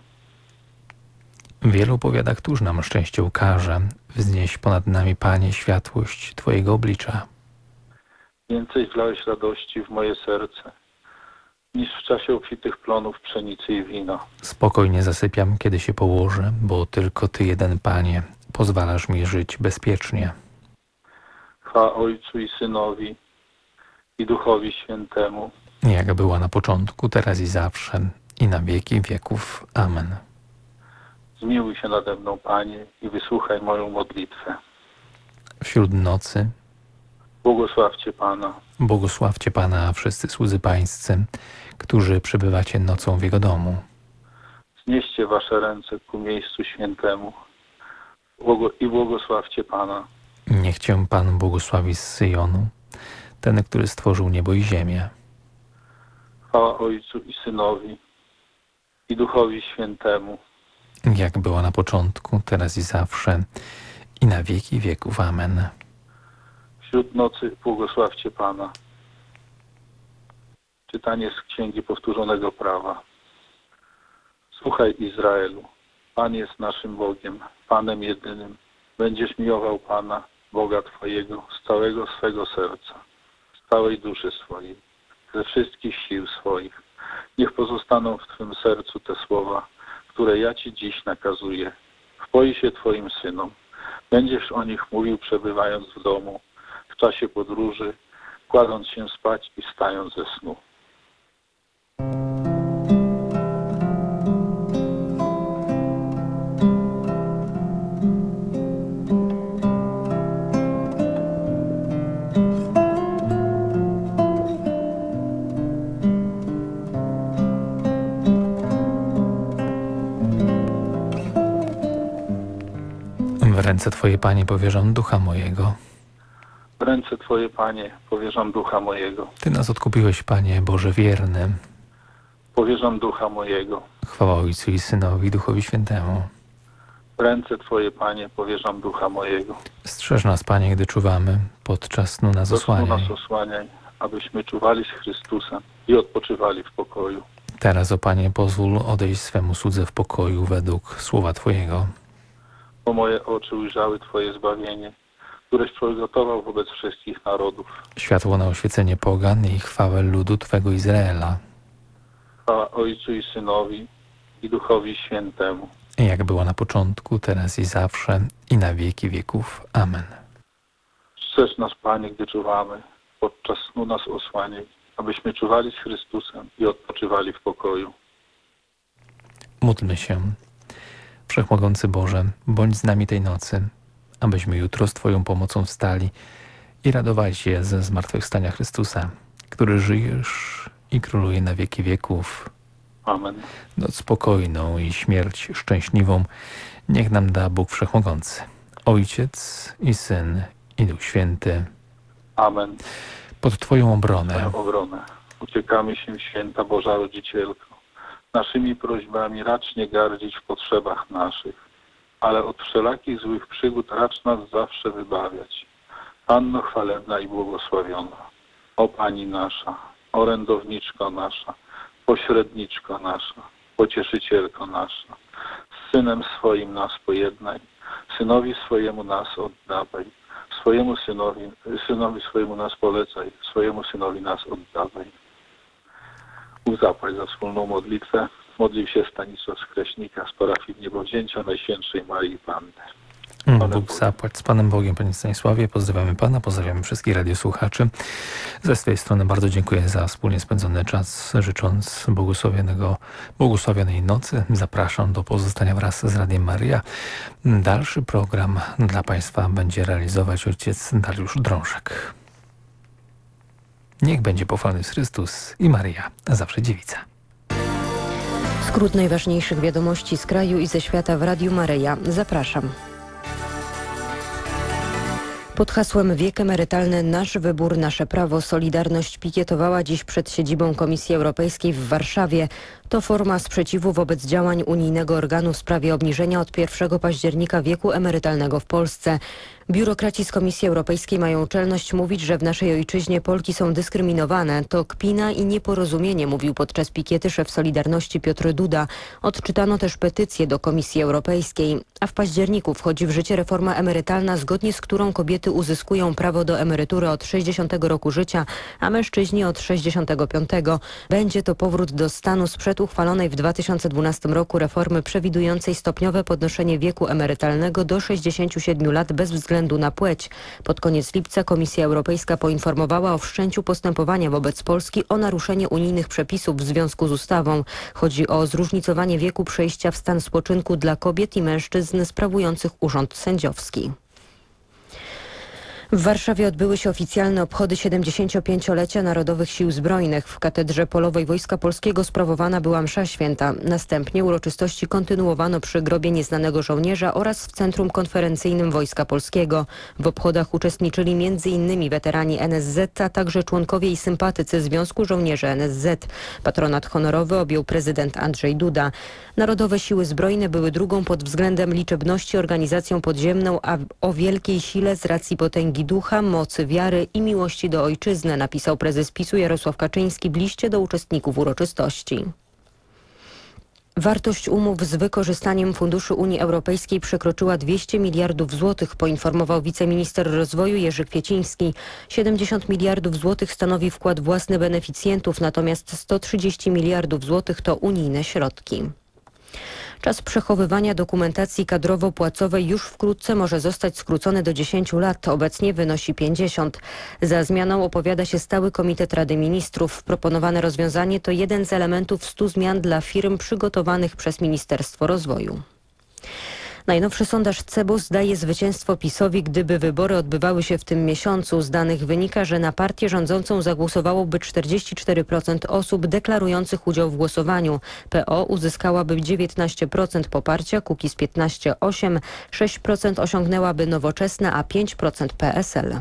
Wielu powiada, któż nam szczęście ukaże. Wznieś ponad nami, Panie, światłość Twojego oblicza. Więcej wlałeś radości w moje serce, niż w czasie obfitych plonów pszenicy i wina. Spokojnie zasypiam, kiedy się położę, bo tylko Ty jeden, Panie, pozwalasz mi żyć bezpiecznie. Chwała Ojcu i Synowi i Duchowi Świętemu. Jak była na początku, teraz i zawsze, i na wieki wieków. Amen. Zmiłuj się nade mną, Panie, i wysłuchaj moją modlitwę. Wśród nocy Błogosławcie Pana. błogosławcie Pana wszyscy słudzy Pańscy, którzy przebywacie nocą w Jego domu. Znieście wasze ręce ku miejscu świętemu Błogo- i błogosławcie Pana. Niech Cię Pan błogosławi z Syjonu, ten, który stworzył niebo i ziemię. Chwała Ojcu i Synowi i Duchowi Świętemu. jak było na początku, teraz i zawsze, i na wieki wieków. Amen. Wśród nocy błogosławcie Pana. Czytanie z Księgi Powtórzonego Prawa. Słuchaj, Izraelu, Pan jest naszym Bogiem, Panem jedynym. Będziesz miłował Pana, Boga Twojego, z całego swego serca, z całej duszy swojej, ze wszystkich sił swoich. Niech pozostaną w Twym sercu te słowa, które ja Ci dziś nakazuję. Wpoi się Twoim synom. Będziesz o nich mówił, przebywając w domu, w czasie podróży, kładąc się spać i wstając ze snu. W ręce Twoje, Panie, powierzam ducha mojego. W ręce Twoje, Panie, powierzam ducha mojego. Ty nas odkupiłeś, Panie Boże wierny. Powierzam ducha mojego. Chwała Ojcu i Synowi i Duchowi Świętemu. W ręce Twoje, Panie, powierzam ducha mojego. Strzeż nas, Panie, gdy czuwamy, podczas snu nas Do snu osłaniaj. nas osłaniaj, abyśmy czuwali z Chrystusem i odpoczywali w pokoju. Teraz, o Panie, pozwól odejść swemu słudze w pokoju według słowa Twojego. Bo moje oczy ujrzały Twoje zbawienie, któreś przygotował wobec wszystkich narodów. Światło na oświecenie pogan i chwałę ludu Twego Izraela. Chwała Ojcu i Synowi i Duchowi Świętemu. Jak było na początku, teraz i zawsze, i na wieki wieków. Amen. Strzeż nas, Panie, gdy czuwamy, podczas snu nas osłaniaj, abyśmy czuwali z Chrystusem i odpoczywali w pokoju. Módlmy się. Wszechmogący Boże, bądź z nami tej nocy, abyśmy jutro z Twoją pomocą wstali i radowali się ze zmartwychwstania Chrystusa, który żyjesz i króluje na wieki wieków. Amen. Noc spokojną i śmierć szczęśliwą niech nam da Bóg Wszechmogący, Ojciec i Syn i Duch Święty. Amen. Pod Twoją obronę Twoją obronę uciekamy się, Święta Boża Rodzicielko. Naszymi prośbami racz nie gardzić w potrzebach naszych, ale od wszelakich złych przygód racz nas zawsze wybawiać. Panno chwalebna i błogosławiona, o Pani nasza, orędowniczko nasza, pośredniczko nasza, pocieszycielko nasza, z Synem swoim nas pojednaj, Synowi swojemu nas oddawaj, swojemu synowi, synowi swojemu nas polecaj, swojemu Synowi nas oddawaj. Bóg zapłać za wspólną modlitwę. Modlił się Stanisław z Kraśnika z parafii Niebowzięcia Najświętszej Marii Panny. Bóg zapłać. Z Panem Bogiem, Panie Stanisławie. Pozdrawiamy Pana, pozdrawiamy wszystkich radiosłuchaczy. Ze swojej strony bardzo dziękuję za wspólnie spędzony czas, życząc błogosławionego, błogosławionej nocy. Zapraszam do pozostania wraz z Radiem Maryja. Dalszy program dla Państwa będzie realizować ojciec Dariusz Drążek. Niech będzie pochwalony Chrystus i Maryja, zawsze dziewica. Skrót najważniejszych wiadomości z kraju i ze świata w Radiu Maryja. Zapraszam. Pod hasłem Wiek emerytalny, nasz wybór, nasze prawo, Solidarność pikietowała dziś przed siedzibą Komisji Europejskiej w Warszawie. To forma sprzeciwu wobec działań unijnego organu w sprawie obniżenia od pierwszego października wieku emerytalnego w Polsce. Biurokraci z Komisji Europejskiej mają czelność mówić, że w naszej ojczyźnie Polki są dyskryminowane. To kpina i nieporozumienie, mówił podczas pikiety szef Solidarności Piotr Duda. Odczytano też petycję do Komisji Europejskiej. A w październiku wchodzi w życie reforma emerytalna, zgodnie z którą kobiety uzyskują prawo do emerytury od sześćdziesiątego roku życia, a mężczyźni od sześćdziesiątego piątego. Będzie to powrót do stanu sprzed uchwalonej w dwa tysiące dwunastym roku reformy przewidującej stopniowe podnoszenie wieku emerytalnego do sześćdziesięciu siedmiu lat bez względu na płeć. Pod koniec lipca Komisja Europejska poinformowała o wszczęciu postępowania wobec Polski o naruszenie unijnych przepisów w związku z ustawą. Chodzi o zróżnicowanie wieku przejścia w stan spoczynku dla kobiet i mężczyzn sprawujących urząd sędziowski. W Warszawie odbyły się oficjalne obchody siedemdziesięciopięciolecia Narodowych Sił Zbrojnych. W Katedrze Polowej Wojska Polskiego sprawowana była msza święta. Następnie uroczystości kontynuowano przy grobie nieznanego żołnierza oraz w Centrum Konferencyjnym Wojska Polskiego. W obchodach uczestniczyli między innymi weterani N S Z, a także członkowie i sympatycy Związku Żołnierzy N S Z. Patronat honorowy objął prezydent Andrzej Duda. Narodowe Siły Zbrojne były drugą pod względem liczebności organizacją podziemną, a o wielkiej sile z racji potęgi ducha, mocy wiary i miłości do ojczyzny, napisał prezes PiSu Jarosław Kaczyński w liście do uczestników uroczystości. Wartość umów z wykorzystaniem funduszy Unii Europejskiej przekroczyła dwieście miliardów złotych, poinformował wiceminister rozwoju Jerzy Kwieciński. siedemdziesiąt miliardów złotych stanowi wkład własny beneficjentów, natomiast sto trzydzieści miliardów złotych to unijne środki. Czas przechowywania dokumentacji kadrowo-płacowej już wkrótce może zostać skrócony do dziesięciu lat. Obecnie wynosi pięćdziesiąt. Za zmianą opowiada się Stały Komitet Rady Ministrów. Proponowane rozwiązanie to jeden z elementów stu zmian dla firm przygotowanych przez Ministerstwo Rozwoju. Najnowszy sondaż C E B U S daje zwycięstwo PiS-owi, gdyby wybory odbywały się w tym miesiącu. Z danych wynika, że na partię rządzącą zagłosowałoby czterdzieści cztery procent osób deklarujących udział w głosowaniu. P O uzyskałaby dziewiętnaście procent poparcia, Kukiz piętnaście przecinek osiem procent, sześć procent osiągnęłaby Nowoczesna, a pięć procent P S L.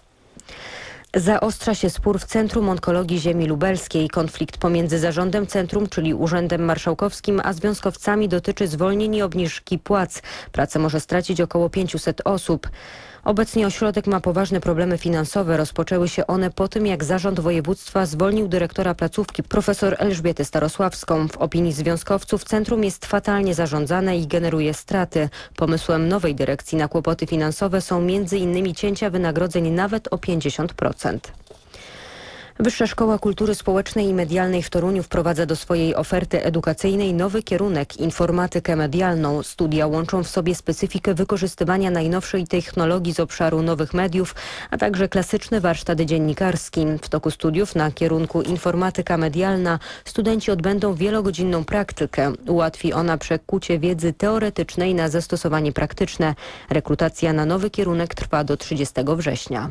Zaostrza się spór w Centrum Onkologii Ziemi Lubelskiej. Konflikt pomiędzy zarządem centrum, czyli Urzędem Marszałkowskim, a związkowcami dotyczy zwolnień i obniżki płac. Pracę może stracić około pięćset osób. Obecnie ośrodek ma poważne problemy finansowe. Rozpoczęły się one po tym, jak zarząd województwa zwolnił dyrektora placówki, profesor Elżbietę Starosławską. W opinii związkowców centrum jest fatalnie zarządzane i generuje straty. Pomysłem nowej dyrekcji na kłopoty finansowe są między innymi cięcia wynagrodzeń nawet o pięćdziesiąt procent. Wyższa Szkoła Kultury Społecznej i Medialnej w Toruniu wprowadza do swojej oferty edukacyjnej nowy kierunek – informatykę medialną. Studia łączą w sobie specyfikę wykorzystywania najnowszej technologii z obszaru nowych mediów, a także klasyczny warsztat dziennikarski. W toku studiów na kierunku informatyka medialna studenci odbędą wielogodzinną praktykę. Ułatwi ona przekucie wiedzy teoretycznej na zastosowanie praktyczne. Rekrutacja na nowy kierunek trwa do trzydziestego września.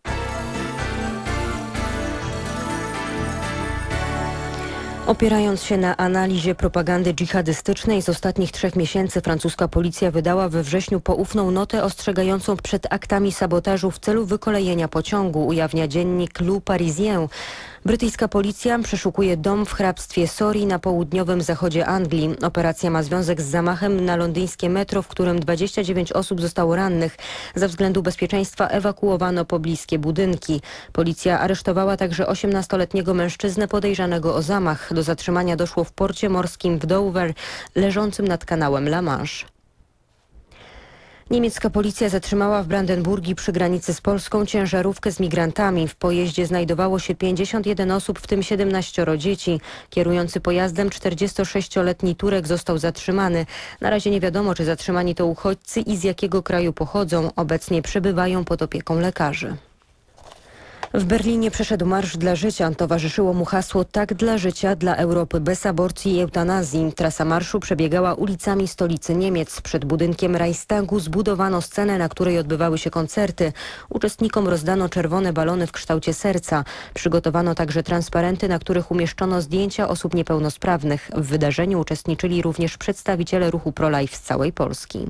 Opierając się na analizie propagandy dżihadystycznej z ostatnich trzech miesięcy, francuska policja wydała we wrześniu poufną notę ostrzegającą przed aktami sabotażu w celu wykolejenia pociągu, ujawnia dziennik Le Parisien. Brytyjska policja przeszukuje dom w hrabstwie Surrey na południowym zachodzie Anglii. Operacja ma związek z zamachem na londyńskie metro, w którym dwadzieścia dziewięć osób zostało rannych. Ze względu bezpieczeństwa ewakuowano pobliskie budynki. Policja aresztowała także osiemnastoletniego mężczyznę podejrzanego o zamach. Do zatrzymania doszło w porcie morskim w Dover, leżącym nad kanałem La Manche. Niemiecka policja zatrzymała w Brandenburgii przy granicy z Polską ciężarówkę z migrantami. W pojeździe znajdowało się pięćdziesiąt jeden osób, w tym siedemnaście dzieci. Kierujący pojazdem czterdziestosześcioletni Turek został zatrzymany. Na razie nie wiadomo, czy zatrzymani to uchodźcy i z jakiego kraju pochodzą. Obecnie przebywają pod opieką lekarzy. W Berlinie przeszedł Marsz dla Życia. Towarzyszyło mu hasło Tak dla życia, dla Europy bez aborcji i eutanazji. Trasa marszu przebiegała ulicami stolicy Niemiec. Przed budynkiem Reichstagu zbudowano scenę, na której odbywały się koncerty. Uczestnikom rozdano czerwone balony w kształcie serca. Przygotowano także transparenty, na których umieszczono zdjęcia osób niepełnosprawnych. W wydarzeniu uczestniczyli również przedstawiciele ruchu pro-life z całej Polski.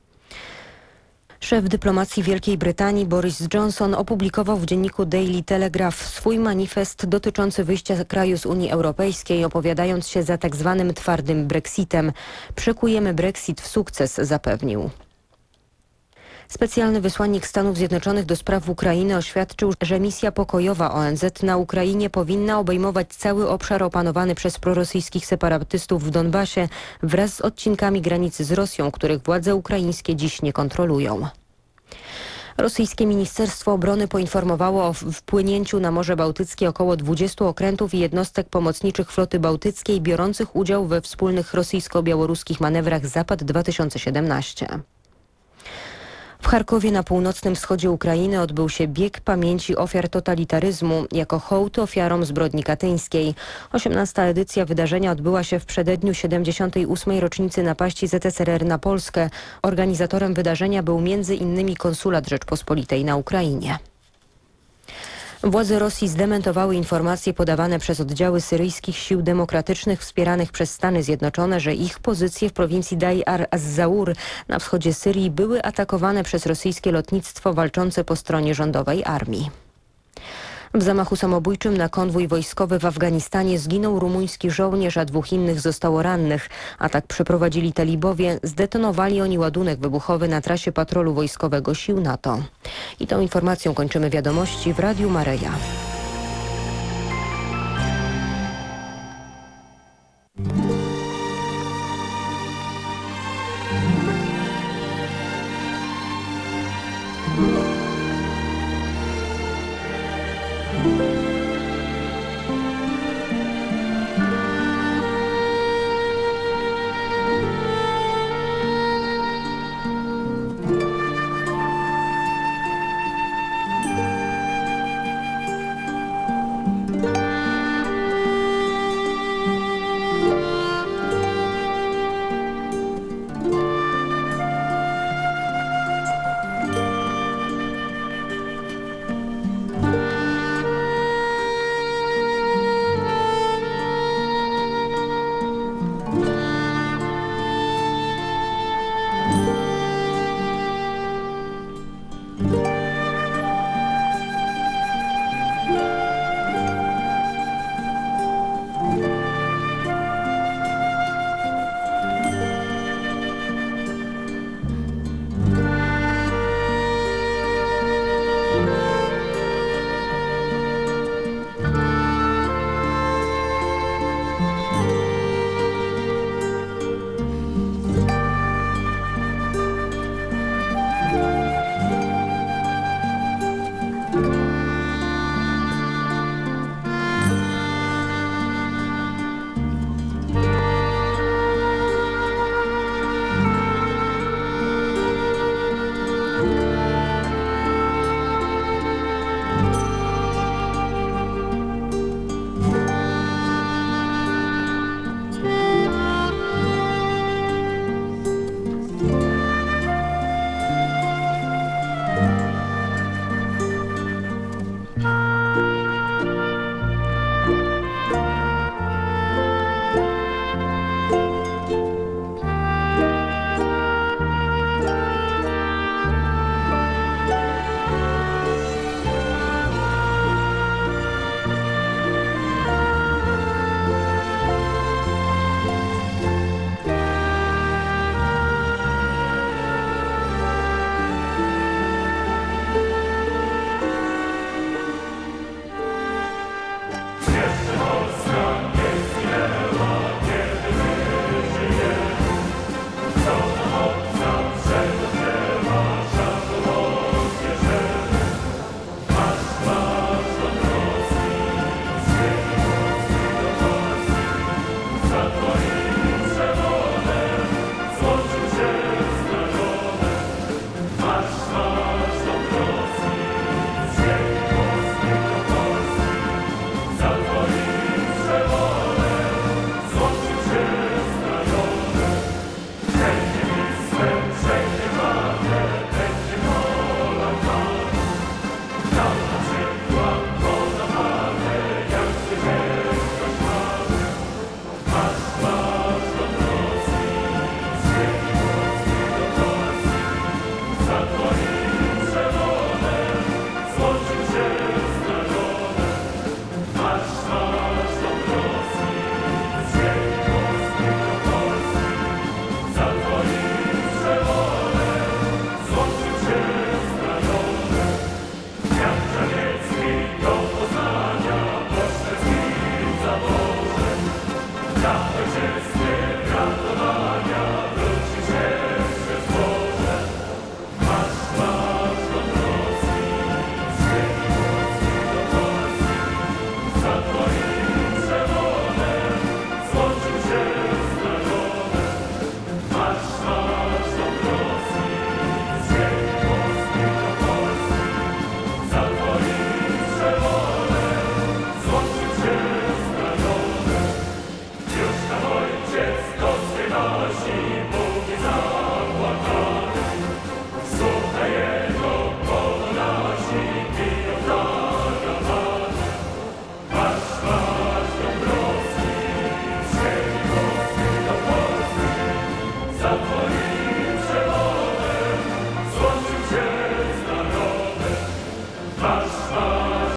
Szef dyplomacji Wielkiej Brytanii Boris Johnson opublikował w dzienniku Daily Telegraph swój manifest dotyczący wyjścia kraju z Unii Europejskiej, opowiadając się za tak zwanym twardym Brexitem. Przekujemy Brexit w sukces, zapewnił. Specjalny wysłannik Stanów Zjednoczonych do spraw Ukrainy oświadczył, że misja pokojowa O N Z na Ukrainie powinna obejmować cały obszar opanowany przez prorosyjskich separatystów w Donbasie wraz z odcinkami granicy z Rosją, których władze ukraińskie dziś nie kontrolują. Rosyjskie Ministerstwo Obrony poinformowało o wpłynięciu na Morze Bałtyckie około dwudziestu okrętów i jednostek pomocniczych floty bałtyckiej biorących udział we wspólnych rosyjsko-białoruskich manewrach Zapad dwa tysiące siedemnaście. W Charkowie na północnym wschodzie Ukrainy odbył się bieg pamięci ofiar totalitaryzmu jako hołd ofiarom zbrodni katyńskiej. osiemnasta edycja wydarzenia odbyła się w przededniu siedemdziesiątej ósmej rocznicy napaści Z S R R na Polskę. Organizatorem wydarzenia był między innymi konsulat Rzeczpospolitej na Ukrainie. Władze Rosji zdementowały informacje podawane przez oddziały syryjskich sił demokratycznych wspieranych przez Stany Zjednoczone, że ich pozycje w prowincji Deir az-Zawr na wschodzie Syrii były atakowane przez rosyjskie lotnictwo walczące po stronie rządowej armii. W zamachu samobójczym na konwój wojskowy w Afganistanie zginął rumuński żołnierz, a dwóch innych zostało rannych. Atak przeprowadzili talibowie, zdetonowali oni ładunek wybuchowy na trasie patrolu wojskowego sił NATO. I tą informacją kończymy wiadomości w Radiu Maryja.